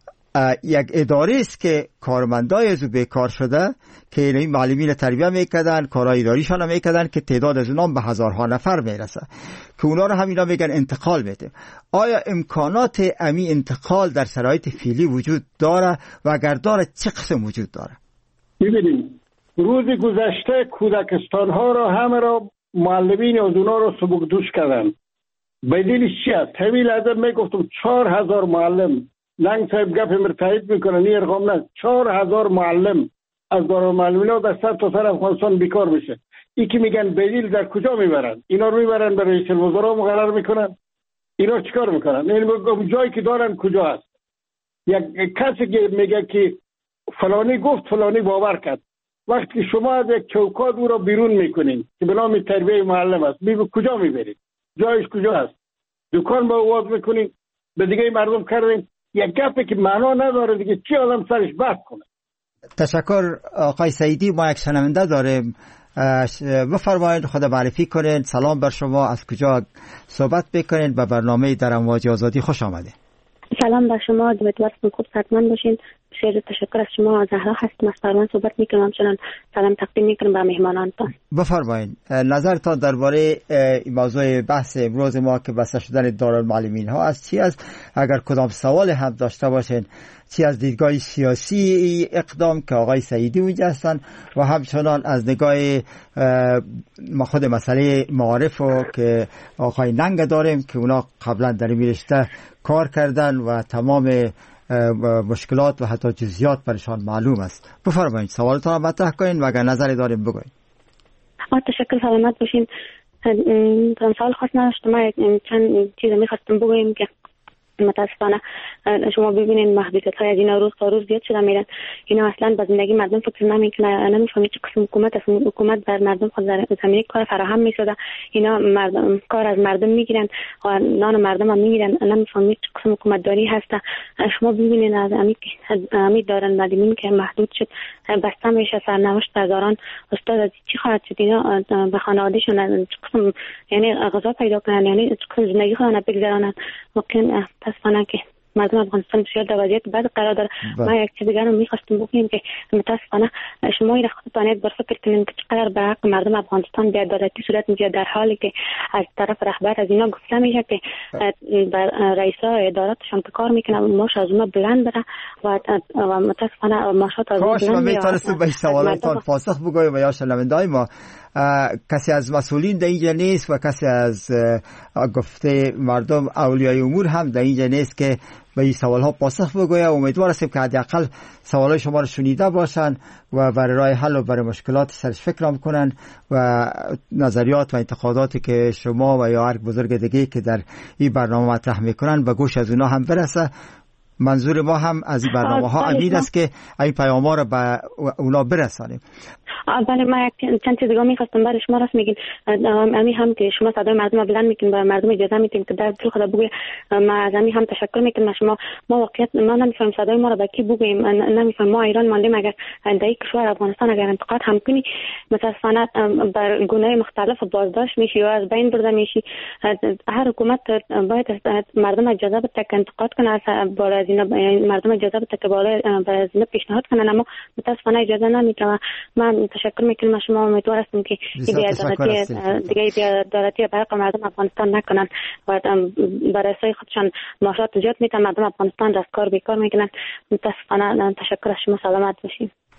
یک اداره است که کارمندای از بیکار شده که این معلمین تربیت میکردن، کارهای اداریشان میکردن که تعداد از اونها به هزارها نفر میرسه که اونا رو همینا میگن انتقال میده. آیا امکانات امی انتقال در شرایط فعلی وجود داره و اگر داره چه قسم وجود داره؟ ببینید روز گذشته کودکستان ها را همه را معلمین از اونا را سبک دوش کردن. بدیلش چی است؟ همین لحظه میگفتم چهار هزار معلم، لنگ صاحب گپ مرتعید میکنن این ارقام نه، چهار هزار معلم از دارالمعلمین ها در سر تا سر افغانستان بیکار میشه. این که میگن بدیل در کجا میبرن؟ اینا رو میبرن به رئیس الوزرا مقرر میکنن. اینا چیکار میکنن؟ این جایی که دارن کجا هست؟ یک کسی که میگه که فلانی گفت فلانی باور کرد، وقتی شما از یک چوکات او را بیرون میکنین که به نام تربیه معلم است، می کجا میبرید؟ جایش کجا است؟ دکان با آواز میکنین، به دیگه مردم کردین. یک گپی که معنا نداره دیگه، چی آدم سرش بحث کنه؟ تشکر آقای سعیدی. ما یک شنونده داریم، بفرمایید خدا معرفی کنین. سلام بر شما، از کجا صحبت بکنین؟ به برنامه در امواج آزادی خوش آمده. سلام بر شما، امیدوارم خوب صحتمند باشین. بسیار تشکر از شما. زهرا هستم، از فرمان صحبت میکنم، همچنان سلام تقدیم میکنم به مهمانانتان. بفرمایید نظرتان درباره موضوع بحث امروز ما که بسته شدن دارالمعلمین ها است چی است؟ اگر کدام سوال هم داشته باشین، چی از دیدگاه سیاسی اقدام که آقای سعیدی اونجا هستن و همچنان از نگاه خود مسئله معارف رو که آقای ننگ داریم که اونا قبلا در این رشته کار کردن و تمام مشکلات و حتی جزئیات برشان معلوم است. بفرمایید سوالتان رو مطرح کنین و اگر نظری داریم بگوین. تشکر، سلامت باشین. سوال خاص نداشتم، من چند چیز میخواستم بگویم که متاسفانه شما ببینید محدودیت های از این روز تا روز زیاد شده میرن. اینا اصلا به زندگی مردم فکر نمیکنه، نمیفهمید چه قسم حکومت است. حکومت بر مردم خود در زمینه کار فراهم میسازه، اینا مردم کار از مردم میگیرن و نان مردم هم میگیرن، نمیفهمید چه قسم حکومت داری هست. شما ببینید از امید دارن معلمین که محدود شد، بسته میشه، سرنوشت هزاران استاد از چی خواهد شد؟ اینا به خانوادهشون چه قسم یعنی غذا پیدا کنن، یعنی چه قسم زندگی خودشون بگذرونن؟ ممکن متاسفانه که مردم افغانستان بسیار در وضعیت بد قرار داره. ما یک چیز دیگر رو می‌خواستیم بگیم که متاسفانه شما این خودتان بر فکر کنین که چقدر به حق مردم افغانستان بی‌عدالتی صورت میگیره، در حالی که از طرف رهبر از اینا گفته میشه که بر رئیس‌ها اداراتشان که کار میکنن ماش از اونها بلند بره و متاسفانه ماشات از اونها بلند میره. میتونستم به سوالاتان پاسخ بگویم و یا شنونده‌های ما کسی از مسئولین در اینجا نیست و کسی از گفته مردم اولیای امور هم در اینجا نیست که به این سوال ها پاسخ بگوید. امیدوار هستیم که حداقل سوال های شما رو شنیده باشن و برای راه حل و برای مشکلات سرش فکر کنن و نظریات و انتقاداتی که شما و یا هر بزرگ دیگه که در این برنامه مطرح میکنن به گوش از اونا هم برسه. منظور ما هم از این برنامه ها امید است که این پیام ها رو به اونا برسانیم. بله، من چند چیز دیگه می‌خواستم برای شما راست میگین. امی هم که شما صدای مردم بلند میکنین و مردم اجازه میدین که در دل خدا بگوید. ما از امی هم تشکر میکنم. شما ما واقعیت ما نمیفهمیم صدای ما رو به کی بگوییم، نمیفهمیم. ما ایران ماندیم، اگر در این کشور افغانستان اگر انتقاد هم کنی متاسفانه بر گونه مختلف بازداشت میشی یا از بین برده میشی. هر حکومت باید مردم اجازه بده که انتقاد کنه، از بالا از اینا مردم اجازه بده که بالا از اینا پیشنهاد کنن، اما متاسفانه اجازه نمیده. من تشکر میکنم از شما. امیدوار هستم که بی‌عدالتی دیگه بی‌عدالتی برای مردم افغانستان نکنن و برای اساس خودشان معاشات زیاد میتن. مردم افغانستان از کار بیکار میکنن. متاسفانه. تشکر از شما. سلامت باشین.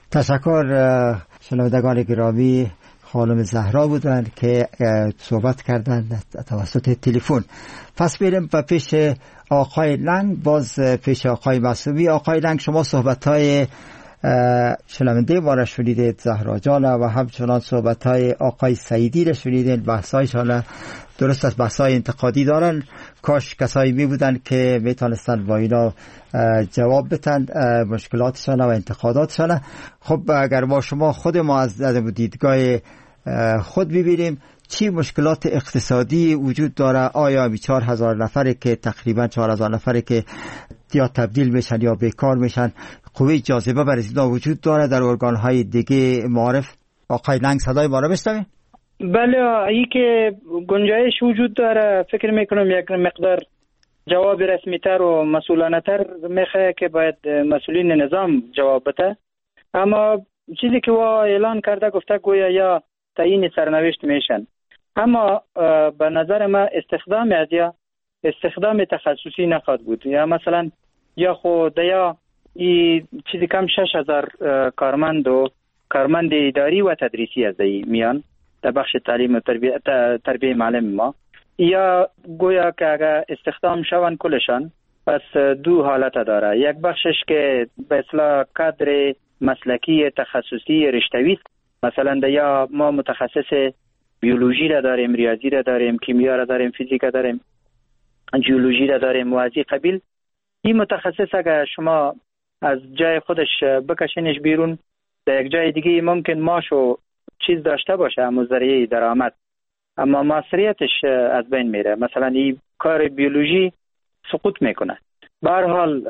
تشکر. شنوندگان گرامی، خانم زهرا بودند که صحبت کردند توسط تلفن. پس بریم و پیش آقای لنگ، باز پیش آقای معصومی. آقای لنگ، شما صحبت‌های شنونده ما را شنیدید، زهرا جان، و همچنان صحبت‌های آقای سعیدی را شنیدید. بحث‌هایشان درست است، بحث‌های انتقادی دارن. کاش کسایی می بودن که میتونستن با اینا جواب بدن مشکلاتشان و انتقاداتشان. خب اگر ما شما خود ما از دیدگاه خود ببینیم، چی مشکلات اقتصادی وجود داره؟ آیا چهار هزار نفره که تقریبا چهار هزار نفره که یا تبدیل میشن یا بیکار میشن، قوه جاذبه برای اینا وجود داره در ارگان‌های دیگه معارف؟ آقای لنگ صدای ما رو بشنوید؟ بله، ای که گنجایش وجود داره، فکر میکنم یک مقدار جواب رسمی تر و مسئولانه تر میخواه که باید مسئولین نظام جواب بده. اما چیزی که وا اعلان کرده گفته گویا یا تعیین سرنوشت میشن، اما به نظر ما استخدام از یا استخدام تخصصی نخواهد بود. یا مثلا یا خود یا ای چیزی کم شش هزار کارمند و کارمند اداری و تدریسی از دی میان در بخش تعلیم و تربیه, تربیه معلم ما، یا گویا که اگر استخدام شون کلشان، پس دو حالت داره. یک بخشش که به اصطلاح کادر مسلکی تخصصی رشتوی، مثلا یا ما متخصص بیولوژی را داریم، ریاضی را داریم، کیمیا را داریم، فیزیک را داریم، جیولوژی را داریم و از این قبیل. این متخصص اگر شما از جای خودش بکشینش بیرون، در یک جای دیگه ممکن ماشو چیز داشته باشه، اما ذریعه درآمد، اما مؤثریتش از بین میره. مثلا این کار بیولوژی سقوط میکنه. به هر حال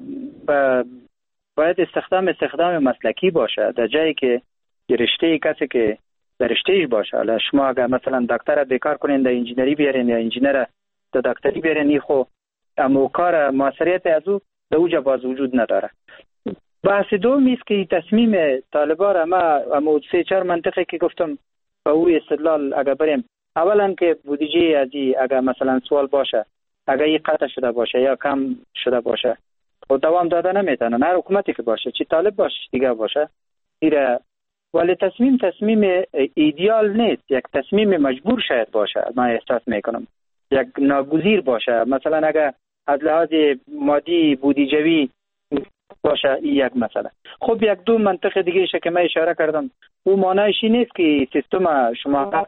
باید استخدام استخدام مسلکی باشه در جایی که رشته کسی که در رشتهش باشه. حالا شما اگر مثلا دکتر بیکار کنین در انجینری بیارین یا انجینر در دکتری بیارین، خو اما کار مؤثریت از او در اوجا باز وجود نداره. بحث دوم است که تصمیم طالبان ما اما سه چهار منطقه که گفتم با او استدلال اگر بریم، اولا که بودجه ازی اگر مثلا سوال باشه، اگر این قطع شده باشه یا کم شده باشه و دوام داده نمیتونه، نه حکومتی که باشه، چی طالب باشه دیگه باشه ایره. ولی تصمیم تصمیم ایدیال نیست، یک تصمیم مجبور شاید باشه. من احساس میکنم یک ناگزیر باشه. مثلا اگر از لحاظ مادی بودجوی باشه این یک مسئله. خب یک دو منطقه دیگه ایشه که من اشاره کردم، او معنیش نیست که سیستم شما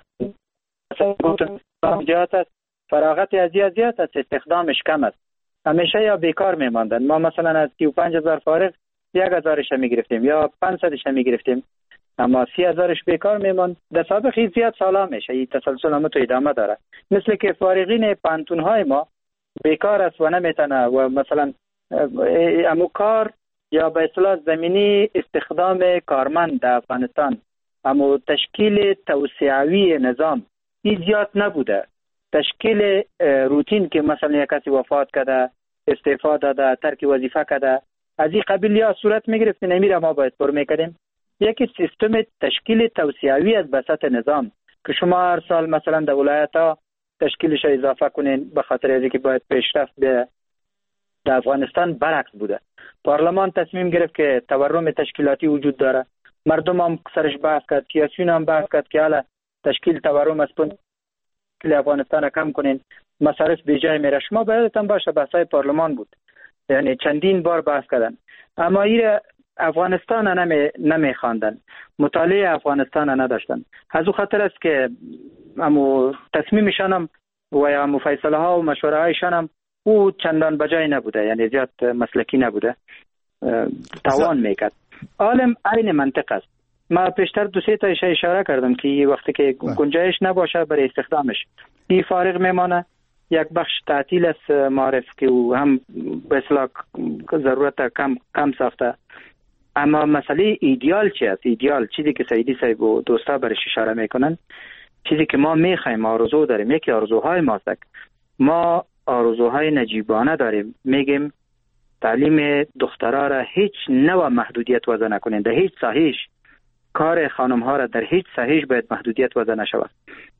جهات است، فراغت از زیاد است، استخدامش کم است، همیشه یا بیکار میماندن. ما مثلا از سی و پنج هزار فارغ یک هزارش میگرفتیم یا پانصدش میگرفتیم، اما سی هزارش بیکار میماند. در سابق زیاد سالا میشه، این تسلسل هم تو ادامه داره. مثل که فارغین پانتون های ما بیکار است و نمیتونه و مثلا امو کار یا به اصطلاح زمینی استخدام کارمند در افغانستان، امو تشکیل توسعوی نظام این زیاد نبوده. تشکیل روتین که مثلا یک کسی وفات کرده، استعفا داده، ترک وظیفه کرده، از این قبیل یا صورت میگرفت، نمیره ما باید پر میکردیم. یکی سیستم تشکیل توسعوی از بساط نظام که شما هر سال مثلا در ولایت ها تشکیلش اضافه کنین، به خاطر از اینکه باید پیشرفت به در افغانستان برعکس بوده. پارلمان تصمیم گرفت که تورم تشکیلاتی وجود داره، مردم هم سرش بحث کرد، سیاسیون هم بحث کرد که حالا تشکیل تورم از پون که افغانستان کم کنین، مصارف به جای میره. شما باید باشه بحثای پارلمان بود، یعنی چندین بار بحث کردن، اما این افغانستان نمی نمی خواندن، مطالعه افغانستان نداشتن. از او خاطر است که امو تصمیمشان هم و یا مفایصله ها و مشوره هایشان هم او چندان بجای نبوده، یعنی زیاد مسلکی نبوده، توان میکرد. عالم عین منطق است. ما پیشتر دو سه تا اشاره کردم که وقتی که گنجایش نباشه برای استخدامش این فارغ میمانه. یک بخش تعطیل است معرف که او هم به اصطلاح ضرورت کم کم ساخته. اما مسئله ایدئال چی است؟ ایدئال چیزی که سعیدی صاحب و دوستا برش اشاره میکنن، چیزی که ما میخوایم، آرزو داریم. یکی آرزوهای ماست، ما آرزوهای نجیبانه داریم. میگیم تعلیم دخترها را هیچ نوع محدودیت وضع نکنین، در هیچ ساحه‌اش کار خانم ها را در هیچ ساحه‌اش باید محدودیت وضع نشود.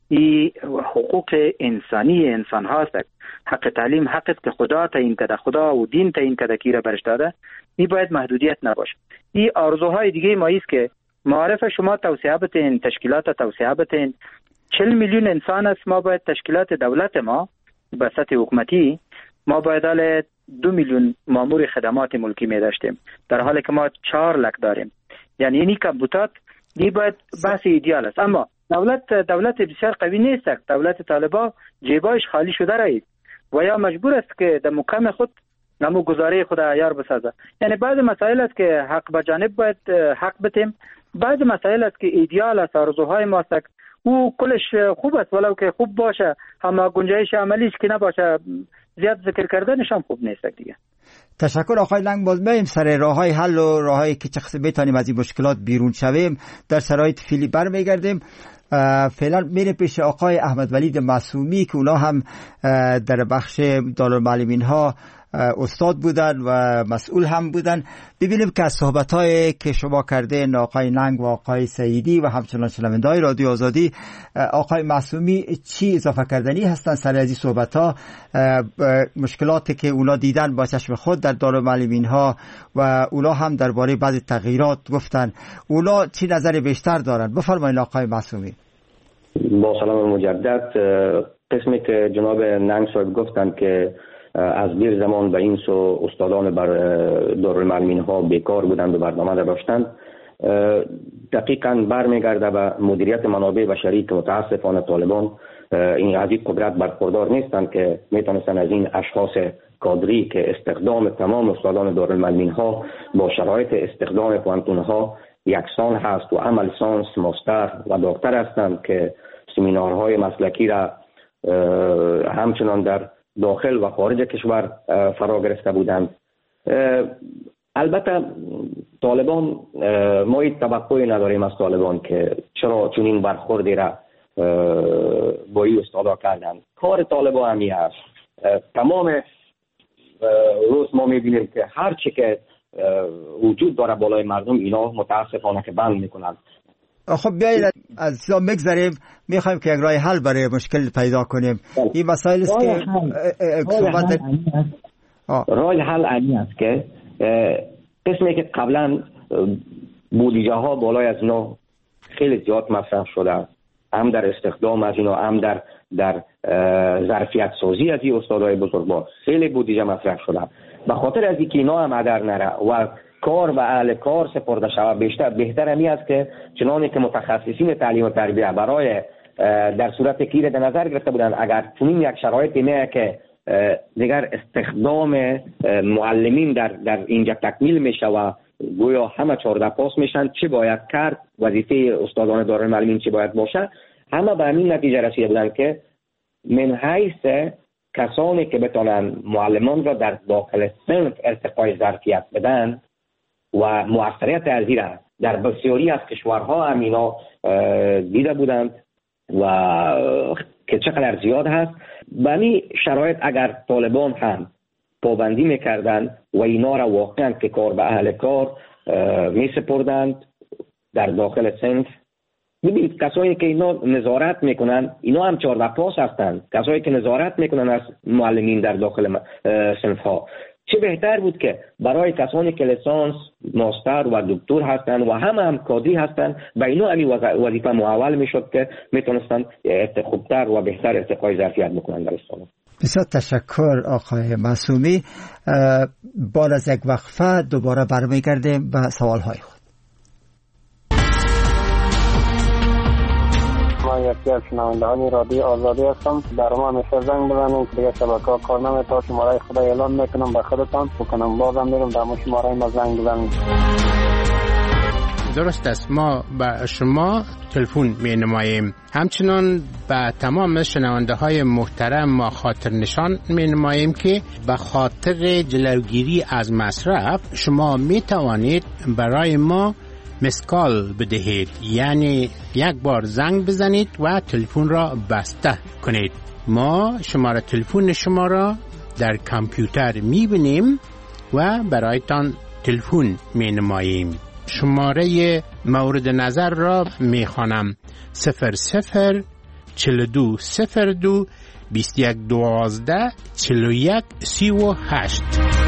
این حقوق انسانی انسان هاست. حق تعلیم حق است که خدا تعیین کرده، خدا و دین تعیین کرده که را برش داده. این باید محدودیت نباشه. این آرزوهای دیگه ما است که معارف شما توسعه بتین، تشکیلات توسعه بتین. چهل میلیون انسان است. ما باید تشکیلات دولت ما به سطح حکومتی ما باید حال دو میلیون مامور خدمات ملکی می داشتیم، در حالی که ما چهار لک داریم. یعنی اینی کمبوتات این باید بحث ایدئال است. اما دولت دولت بسیار قوی نیست. دولت طالبان جیبایش خالی شده رایید و یا مجبور است که در مکم خود نمو گزاره خود عیار بسازه. یعنی بعض مسائل است که حق به جانب باید حق بتیم، بعض مسائل است که ایدئال است، آرزوهای ما است او کلش خوب است، ولو که خوب باشه اما گنجایش عملیش که نباشه زیاد ذکر کردنش هم خوب نیست دیگه. تشکر آقای لنگ. باز میایم سر راههای حل و راههایی که چقدر بتونیم از این مشکلات بیرون شویم. در شرایط فعلی برمیگردیم. فعلا میره پیش آقای احمد ولید معصومی که اونا هم در بخش دارالمعلمین ها استاد بودن و مسئول هم بودن. ببینیم که از صحبت‌های که شما کردین آقای ننگ و آقای سعیدی و همچنان شنونده‌های رادیو آزادی، آقای معصومی چی اضافه کردنی هستن سر از این صحبت‌ها، مشکلاتی که اونا دیدن با چشم خود در دارالمعلمین ها و اونا هم درباره بعضی تغییرات گفتن، اونا چی نظر بیشتر دارن؟ بفرمایید آقای معصومی. با سلام مجدد. قسمی که جناب ننگ صاحب گفتن که از دیر زمان به این سو استادان بر دارالمعلمین ها بیکار بودند و برنامه داشتند، دقیقاً برمیگرده به مدیریت منابع بشری که متاسفانه طالبان این از این قدرت برخوردار نیستند که میتونستن از این اشخاص کادری که استخدام تمام استادان دارالمعلمین ها با شرایط استخدام پوانتون ها یکسان هست و هم لیسانس، ماستر و دکتر هستند که سمینارهای مسلکی را همچنان در داخل و خارج کشور فرا گرفته بودند. البته طالبان ما این توقعی نداریم از طالبان که چرا چنین برخوردی را با این استادا کردند. کار طالبان همی هست. تمام روز ما میبینیم که هر چی که وجود داره بالای مردم اینا متاسفانه که بند میکنند. خب بیایید از سلام مگذاریم. میخوایم که یک راه حل برای مشکل پیدا کنیم. این مسائل است که صحبت راه حل علی است که قسمی که قبلا بودجه ها بالای از اینا خیلی زیاد مصرف شده، هم در استخدام از اینا هم در در ظرفیت سازی از این استادای بزرگوار خیلی بودجه مصرف شده. به خاطر از اینکه اینا هم هدر نره و کار و اهل کار سپرده شود بیشتر بهتر همی است که چنانی که متخصصین تعلیم و تربیه برای در صورت که در نظر گرفته بودند اگر چنین یک شرایطی نه که دیگر استخدام معلمین در در اینجا تکمیل میشه و گویا همه چهارده پاس میشن، چی باید کرد، وظیفه استادان دارالمعلمین چی باید باشه، همه به همین نتیجه رسیده بودند که من حیث کسانی که بتونن معلمان را در داخل صنف ارتقای ظرفیت بدن و موثریت از این در بسیاری از کشورها هم اینا دیده بودند و که چقدر زیاد هست. به این شرایط اگر طالبان هم پابندی میکردند و اینا را واقعا که کار به اهل کار می سپردند در داخل صنف، ببینید کسایی که اینا نظارت میکنن اینا هم چهارده پاس هستند، کسایی که نظارت میکنن از معلمین در داخل صنف ها. چه بهتر بود که برای کسانی که لیسانس، ماستر و دکتر هستند و هم هم کادری هستند به اینا امی وظیفه معول میشد که میتونستند خوبتر و بهتر ارتقای ظرفیت بکنند در استان. بسیار تشکر آقای معصومی. بعد از یک وقفه دوباره برمیگردیم به سوالهای خود. من یکی از شنوندهان رادیو آزادی هستم. در ما همیشه زنگ بزنید دیگه شبکه‌ها کار نمی‌کنه. شماره خدا اعلام میکنم به خودتان بکنم بازم میرم در شماره ما زنگ بزنید. درست است، ما به شما تلفن می نماییم. همچنان به تمام شنونده های محترم ما خاطر نشان می نماییم که به خاطر جلوگیری از مصرف شما می توانید برای ما مسکال بدهید، یعنی یک بار زنگ بزنید و تلفن را بسته کنید. ما شماره تلفن شما را در کامپیوتر می بینیم و برایتان تلفن می نماییم. شماره مورد نظر را می خوانم: صفر صفر چهل و دو صفر دو بیست و یک دوازده چهل و یک سی و هشت.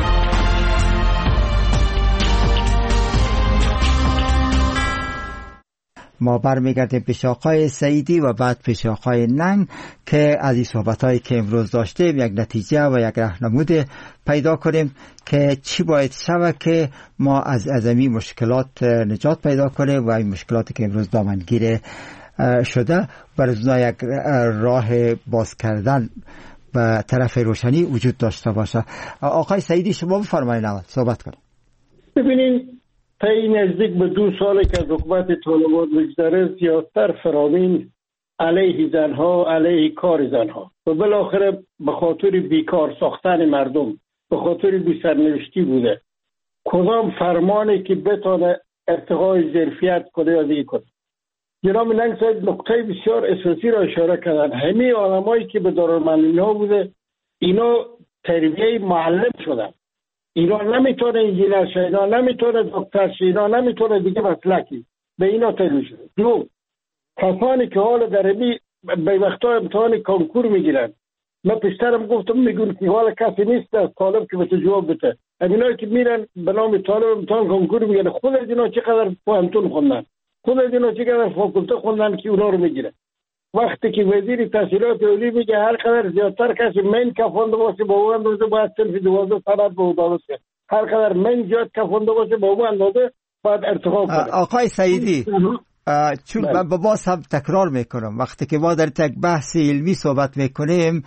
ما برمیگردیم پیش آقای سعیدی و بعد پیش آقای ننگ که از این صحبت‌هایی که امروز داشتیم یک نتیجه و یک راهنمود پیدا کنیم که چی باید شود که ما از ازمی مشکلات نجات پیدا کنیم و این مشکلاتی که امروز دامنگیر شده برای اونها یک راه باز کردن به طرف روشنی وجود داشته باشه. آقای سعیدی شما بفرمایید اول صحبت کنید. ببینید تا این نزدیک به دو ساله که از حکومت طالبان بگذره زیادتر فرامین علیه زنها، علیه کار زنها و بالاخره به خاطر بیکار ساختن مردم، به خاطر بی سرنوشتی بوده. کدام فرمانی که بتونه ارتقای ظرفیت کنه یا دیگه کنه. جناب ننگ صاحب نکته بسیار اساسی را اشاره کردن. همه آدمایی که به دارالمعلمین ها بوده اینا تربیه معلم شدن. اینا نمیتونه انجینر شه، اینا نمیتونه دکتر شه، اینا نمیتونه دیگه مسلکی به اینا تربیه شده. دو کسانی که حال درمی به وقتا امتحان کنکور میگیرن، من پیشترم گفتم میگون که حال کسی نیست از طالب که به تو جواب بده. همینایی که میرن به نام طالب امتحان کنکور میگیرن، خود از اینا چقدر پوهنتون خوندن، خود از اینا چقدر فاکولته خوندن که اونا رو میگیرن. وقتی که وزیر تحصیلات عالی میگه هر قدر زیادتر کسی من کفونده باشه با اون اندازه باید صرف دوازده سند به مدارس کنه، هر قدر من زیاد کفونده باشه با اون اندازه باید ارتقا کنه. آقای سعیدی چون من با باز هم تکرار میکنم وقتی که ما در یک بحث علمی صحبت میکنیم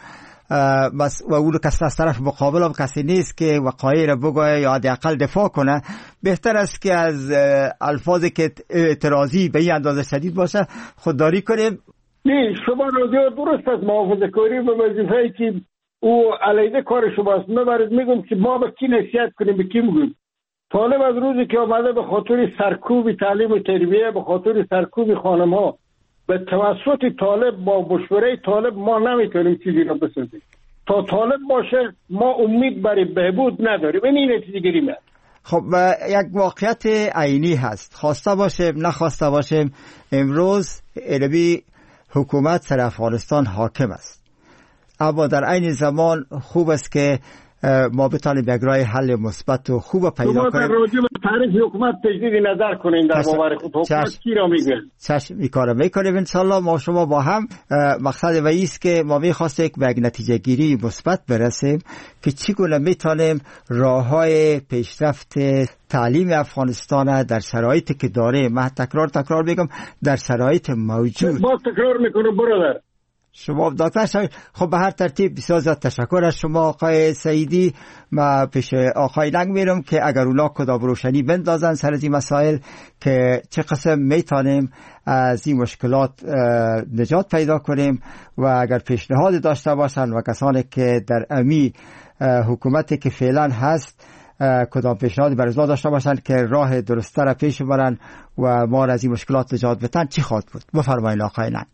و اون کسی از طرف مقابل هم کسی نیست که وقایع را بگوه یا حداقل دفاع کنه، بهتر است که از الفاظی که اعتراضی به این اندازه شدید باشه خودداری کنیم. نه شما رادیو درست از محافظه کاری و وظیفه‌ای که او علیه کار شماست. من میگم که ما به کی نصیحت کنیم، به کی میگیم. طالب از روزی که آمده به خاطر سرکوب تعلیم و تربیه، به خاطر سرکوب خانم ها، به توسط طالب با مشوره طالب ما نمیتونیم چیزی را بسازیم. تا طالب باشه ما امید برای بهبود نداریم. این نتیجه گیری میاد. خب یک واقعیت عینی هست، خواسته باشیم نخواسته باشیم امروز علمی حکومت سر افغانستان حاکم است، اما در عین زمان خوب است که ما بتانیم یک راه حل مثبت و خوب پیدا کنیم. شما در راجع به تعریف حکومت تجدید نظر کنین در مبارک حکومت کی را میگه؟ چشم میکاره میکنیم انشالله. ما شما با هم مقصد و ایست که ما میخواستیم به یک نتیجه گیری مثبت برسیم که چگونه میتونیم راه های پیشرفت تعلیم افغانستان در شرایطی که داره، من تکرار تکرار میگم در شرایط موجود، با تکرار میکنم برادر شما دکتر شاید. خب به هر ترتیب بسیار زیاد تشکر از شما آقای سعیدی. ما پیش آقای ننگ میرم که اگر اونا کدام روشنی بندازن سر این مسائل که چه قسم میتونیم از این مشکلات نجات پیدا کنیم و اگر پیشنهاد داشته باشن و کسانی که در امی حکومتی که فعلا هست کدام پیشنهادی برای ازا داشته باشن که راه درسته را پیش برن و ما از این مشکلات نجات بدن، چی خواهد بود؟ بفرمایید آقای ننگ.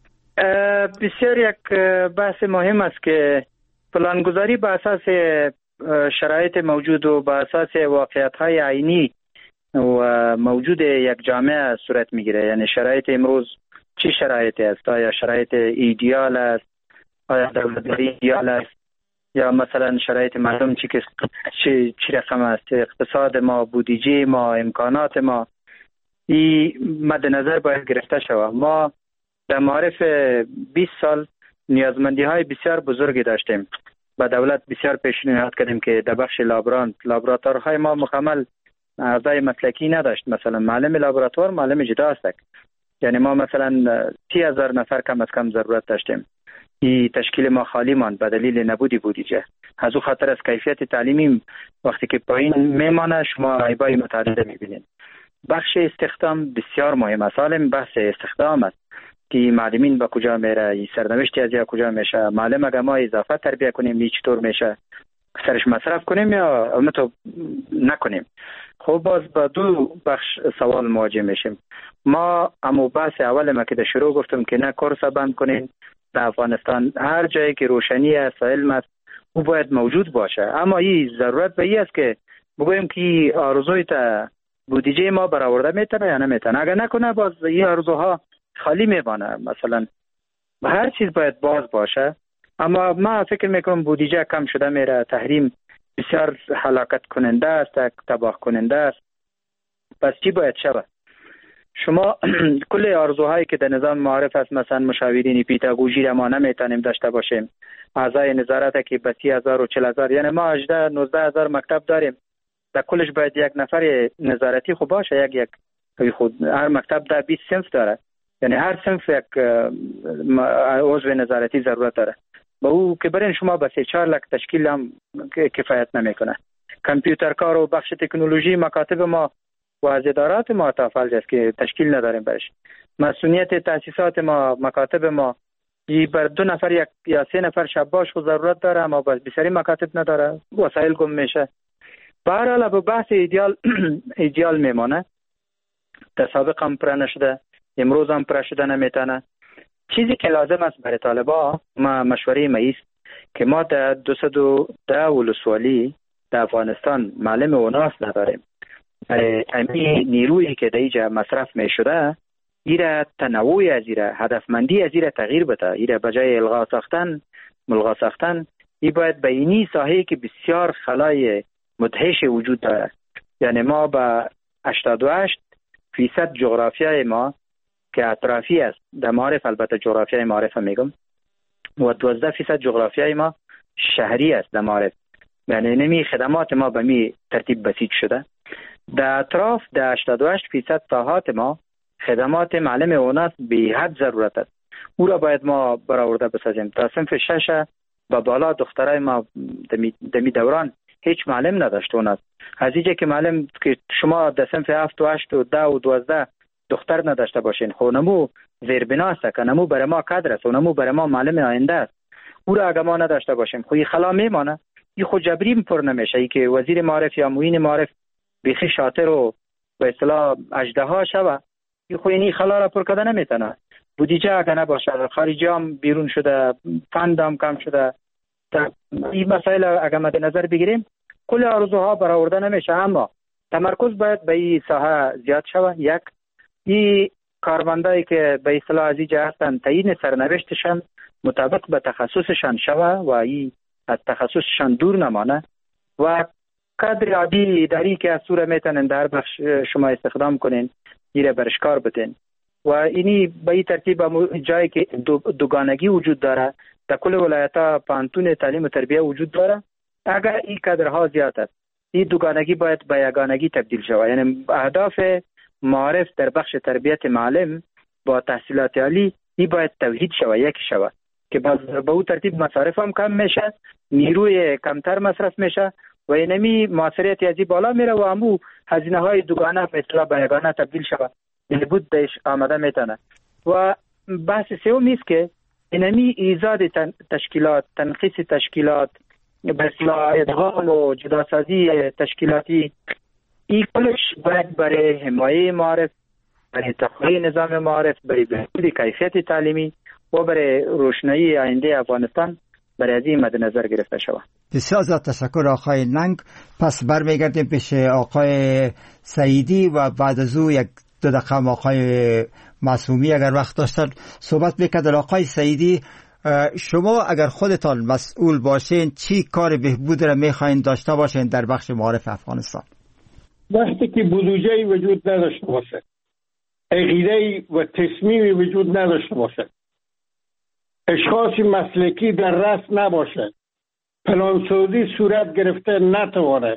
بسیار یک بحث مهم است که پلانگذاری به اساس شرایط موجود و به اساس واقعیت‌های عینی و موجود یک جامعه صورت میگیره. یعنی شرایط امروز چی شرایطی است؟ آیا شرایط ایدئال است؟ آیا دولت‌داری ایدئال است؟ یا مثلا شرایط مردم چی چی چی رقم است؟ اقتصاد ما، بودجه ما، امکانات ما، این مد نظر باید گرفته شود. ما در معارف بیست سال نیازمندی های بسیار بزرگی داشتیم. با دولت بسیار پیشنهاد کردیم که در بخش لابرانت لابراتوارهای ما مکمل اعضای مسلکی نداشت. مثلا معلم لابراتوار معلم جدا است. یعنی ما مثلا سی هزار نفر کم از کم ضرورت داشتیم. این تشکیل ما خالی ماند به دلیل نبودی بودجه. از او خاطر از کیفیت تعلیمی وقتی که پایین میمانه شما عیبای متعدد میبینید. بخش استخدام بسیار مهم است. حالا بحث استخدام است که معلمین با کجا میره، سرنوشتی از یا کجا میشه، معلم اگه ما اضافه تربیه کنیم این چطور میشه، سرش مصرف کنیم یا اونطور نکنیم. خب باز با دو بخش سوال مواجه میشیم. ما امو بحث اول ما که در شروع گفتم که نه کورس بند کنین در افغانستان، هر جایی که روشنی است و علم است او باید موجود باشه. اما این ضرورت به این است که بگویم که آرزوی تا بودجه ما برآورده میتونه یا نمیتونه. اگر نکنه باز این آرزوها خالی میبانه. مثلا هر چیز باید باز باشه. اما ما فکر میکنم بودجه کم شده میره، تحریم بسیار هلاکت کننده است، تباه کننده است. پس چی باید شود؟ شما کل آرزوهایی که در نظام معارف است، مثلا مشاورین پیداگوژی را ما نمیتونیم داشته باشیم، اعضای نظارت که به سی هزار و چل هزار، یعنی ما هجده نوزده هزار مکتب داریم، در کلش باید یک نفر نظارتی خوب باشه. یک یک خود هر مکتب در بیست صنف داره، یعنی هر صنف یک عضو نظارتی ضرورت داره. با او که برین شما به سه چهار لک تشکیل هم کفایت نمیکنه. کامپیوتر کار و بخش تکنولوژی مکاتب ما و از ادارات ما تافل است که تشکیل نداریم برش. مسئولیت تاسیسات ما، مکاتب ما ای بر دو نفر یک یا سه نفر شباش خود ضرورت داره، اما بس بسیاری مکاتب نداره، وسایل گم میشه. به هر حال به بحث ایدئال ایدئال میمانه. تسابق هم پر نشده، امروز هم پر شده نمیتونه. چیزی که لازم است برای طالبا، ما مشوره ما است که ما در دویست و ده ولسوالی در افغانستان معلم و ناس نداریم. برای امی نیرویی که در اینجا مصرف می شده، ایره تنوعی از ایره، هدفمندی از ایره تغییر بده. ایره بجای الغا ساختن، ملغا ساختن، ای باید به اینی ساحه‌ای که بسیار خلای مدهش وجود داره. یعنی ما با هشتاد و هشت فیصد جغرافیای ما که اطرافی است در معارف، البته جغرافیای معارف میگم، و دوازده فیصد جغرافیای ما شهری است در معارف. یعنی نمی خدمات ما به می ترتیب بسیج شده. در اطراف در هشتاد و هشت فیصد ساحات ما خدمات معلم اوناس به حد ضرورت است. او را باید ما برآورده بسازیم. تا صنف شش با بالا دخترای ما دمی, دمی دوران هیچ معلم نداشت اوناس. از اینجا که معلم که شما در صنف هفت و هشت و ده و دوازده دختر نداشته باشین، خو نمو زیربنا است که نمو برای ما کادر است و نمو برای ما معلم آینده است. او را اگه ما نداشته باشیم خو خلا میمانه. این خود جبریم پر نمیشه. ای که وزیر معارف یا معین معارف بیخی شاطر و به اصطلاح اژدها شوه، این خو اینی خلا را پر کردن نمیتونه. بودجه اگه نباشه، خارجی هم بیرون شده، فند هم کم شده، این مسائل اگه مد نظر بگیریم کل آرزوها برآورده نمیشه. اما تمرکز باید به این ساحه زیاد شوه. یک، این کارمندایی که به اصطلاح از اینجا هستن تعیین سرنوشتشان مطابق به تخصصشان شوه و این از تخصصشان دور نمانه و کادر عادی اداری که از سوره میتونن در بخش شما استخدام کنین ایره برش کار بدین. و اینی به این ترتیب جایی که دو دوگانگی وجود داره، در کل ولایت‌ها پانتون تعلیم و تربیه وجود داره، اگر این کادرها زیاد است، این دوگانگی باید به یگانگی تبدیل شود. یعنی اهداف معارف در بخش تربیت معلم با تحصیلات عالی این باید توحید شود، یکی شود که به اون ترتیب مصارف هم کم میشه، نیروی کمتر مصرف میشه و اینمی موثریت ازی بالا میره و همو هزینه های دوگانه به اصطلاح به یگانه تبدیل شود. یعنی بود دش آمده میتونه. و بحث سوم است که اینمی ایجاد تن تشکیلات، تنقیص تشکیلات، به اصطلاح ادغام و جداسازی تشکیلاتی، این کلش باید برای حمایه معارف، برای تقویه نظام معارف، برای بهبود کیفیت تعلیمی و برای روشنایی آینده افغانستان برای از این مد نظر گرفته شود. بسیار زیاد تشکر آقای ننگ. پس برمیگردیم پیش آقای سعیدی و بعد از او یک دو دقیقه آقای معصومی اگر وقت داشتن صحبت میکردن. آقای سعیدی، شما اگر خودتان مسئول باشین چی کار بهبود را میخواین داشته باشین در بخش معارف افغانستان؟ وقتی که بودجه‌ای وجود نداشته باشه، عقیده‌ای و تصمیمی وجود نداشته باشه، اشخاص مسلکی در رأس نباشه، پلانسازی صورت گرفته نتوانه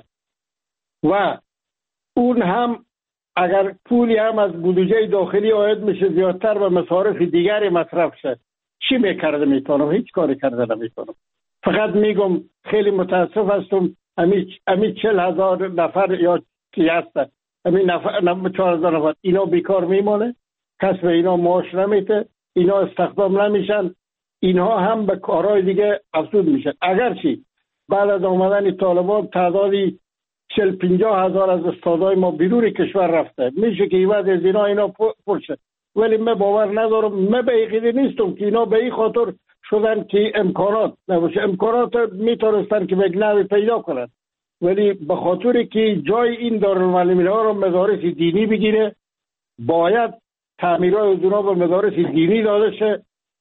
و اون هم اگر پولی هم از بودجه داخلی عاید میشه زیادتر و مصارف دیگری مصرف شد، چی میکرده میتونم؟ هیچ کاری کرده نمیتونم. فقط میگم خیلی متاسف هستم امی امی چل هزار نفر یا کی هستن، امی نفر چهار هزار نفر اینا بیکار میمونه، کس به اینا معاش نمیده، اینا استخدام نمیشن، اینها هم به کارهای دیگه افزود میشن. اگرچه بعد از آمدن طالبان تعدادی چل پنجاه هزار از استادای ما بیرون کشور رفته، میشه که ایواد از اینا اینا پرشه، ولی من باور ندارم، من به عقیده نیستم که اینا به این خاطر شدن که امکانات نباشه. امکانات میتونستن که به نوی پیدا کنن، ولی به خاطر که جای این دارالمعلمین ها رو مدارس دینی بگیره، باید تعمیرات جناب مدارس دینی داده شه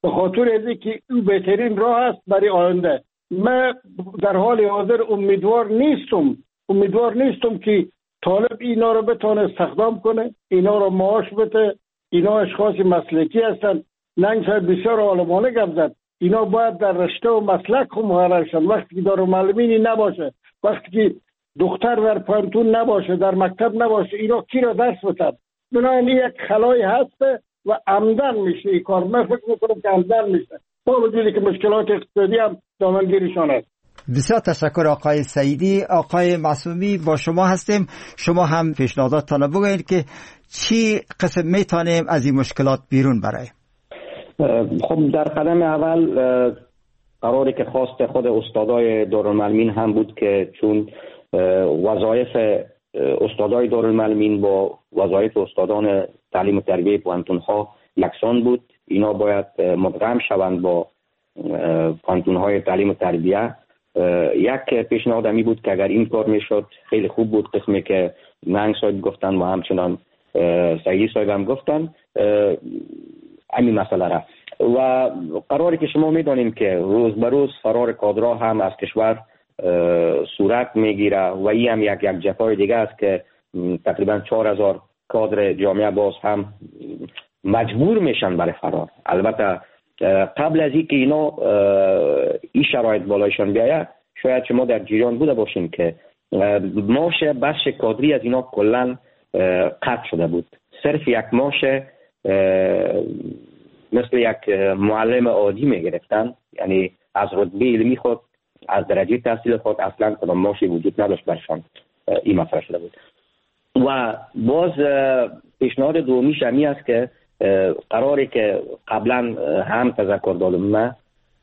به خاطر اینکه که او بهترین راه است برای آینده. من در حال حاضر امیدوار نیستم امیدوار نیستم که طالب اینا رو بتونه استخدام کنه، اینا رو معاش بده. اینا اشخاص مسلکی هستن. ننگ صاحب بسیار عالمانه گپ زد. اینا باید در رشته و مسلک هم مقرر شن. وقتی که دارالمعلمینی نباشه، وقتی که دختر در پانتون نباشه، در مکتب نباشه، اینا کی را درس بدن؟ بنابراین یک خلایی هست و عمدن میشه این کار. من فکر میکنم که عمدن میشه، با وجودی که مشکلات اقتصادی هم دامنگیرشان است. بسیار تشکر آقای سعیدی. آقای معصومی با شما هستیم. شما هم پیشنهاداتتان بگویید که چی قسم میتونیم از این مشکلات بیرون برای؟ خب در قدم اول قراری که خواست خود استادای دارالمعلمین هم بود که چون وظایف استادای دارالمعلمین با وظایف استادان تعلیم و تربیه پانتون‌ها یکسان بود، اینا باید مدغم شوند با پانتون‌های تعلیم و تربیه. یک پیشنهاد می بود که اگر این کار میشد خیلی خوب بود، قسمی که ننگ صاحب گفتن و همچنان سعیدی صاحب هم گفتن همین مسئله را. و قراری که شما میدانیم که روز به روز فرار کادرها هم از کشور صورت میگیره و این هم یک یک جفای دیگه است که تقریبا چهار هزار کادر جامعه باز هم مجبور میشن برای فرار. البته قبل از اینکه اینا این شرایط بالایشان بیاید شاید شما در جریان بوده باشین که معاش بخش کادری از اینا کلا قطع شده بود. صرف یک معاش مثل یک معلم عادی میگرفتن، یعنی از رتبه علمی خود، از درجه تحصیل خود اصلا کدام معاشی وجود نداشت برشان. این مسئله شده بود. و باز پیشنهاد دومیش همی است که قراری که قبلا هم تذکر دادم من،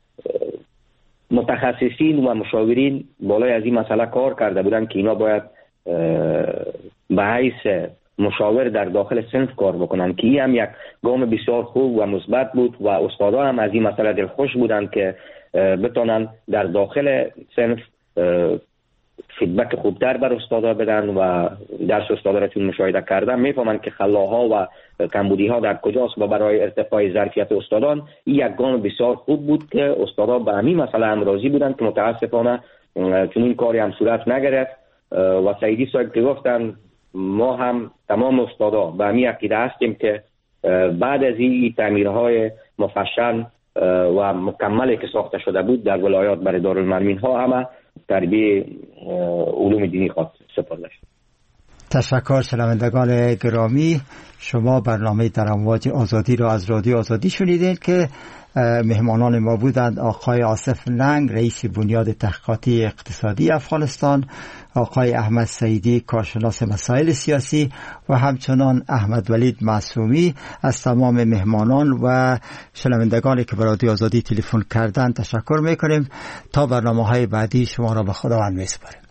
متخصصین و مشاورین بالای از این مسئله کار کرده بودن که اینا باید به حیث مشاور در داخل صنف کار بکنن که این هم یک گام بسیار خوب و مثبت بود و استادا هم از این مسئله دلخوش بودن که بتونن در داخل صنف فیدبک خوبتر بر استادا بدن و درس استادا را چون مشاهده کردن میفهمن که خلاها و کمبودی ها در کجاست و برای ارتقای ظرفیت استادان این یک گام بسیار خوب بود که استادا به همین مسئله هم راضی بودن که متاسفانه چون این کاری هم صورت نگرفت. و سعیدی صاحب که گفتن ما هم تمام استادا به همین عقیده هستیم که بعد از این تعمیرهای مفصل و مکملی که ساخته شده بود در ولایات برای دارالمعلمین ها همه تربیه علوم دینی خواهد سپرده شد. تشکر. شنوندگان گرامی، شما برنامه در امواج آزادی را از رادیو آزادی شنیدین که مهمانان ما بودند آقای آصف ننگ رئیس بنیاد تحقیقاتی اقتصادی افغانستان، آقای احمد سعیدی کارشناس مسائل سیاسی و همچنان احمد ولید معصومی. از تمام مهمانان و شنوندگانی که به رادیو آزادی تلفن کردند تشکر میکنیم. تا برنامه‌های بعدی شما را به خداوند میسپاریم.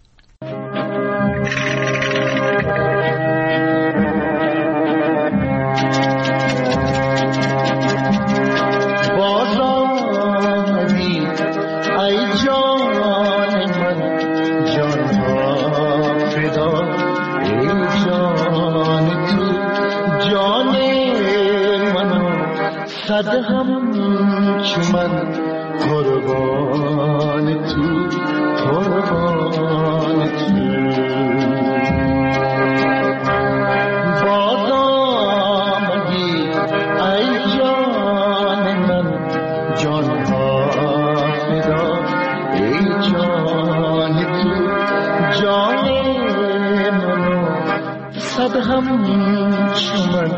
صد هم چمن قربان تو قربان تو باز آمدی ای جان من جان ها فدا ای جان تو جان منو صد هم چمن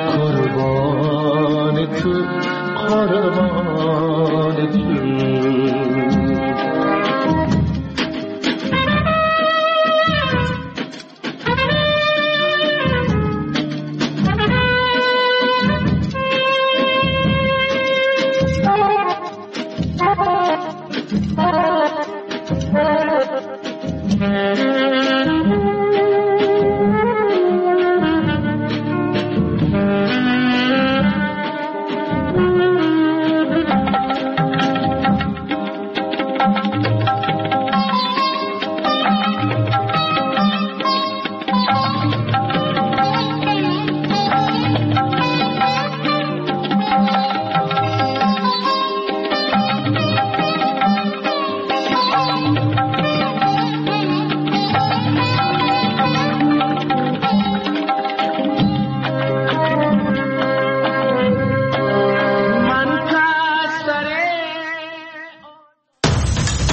قربان تو قربان تو Thank you.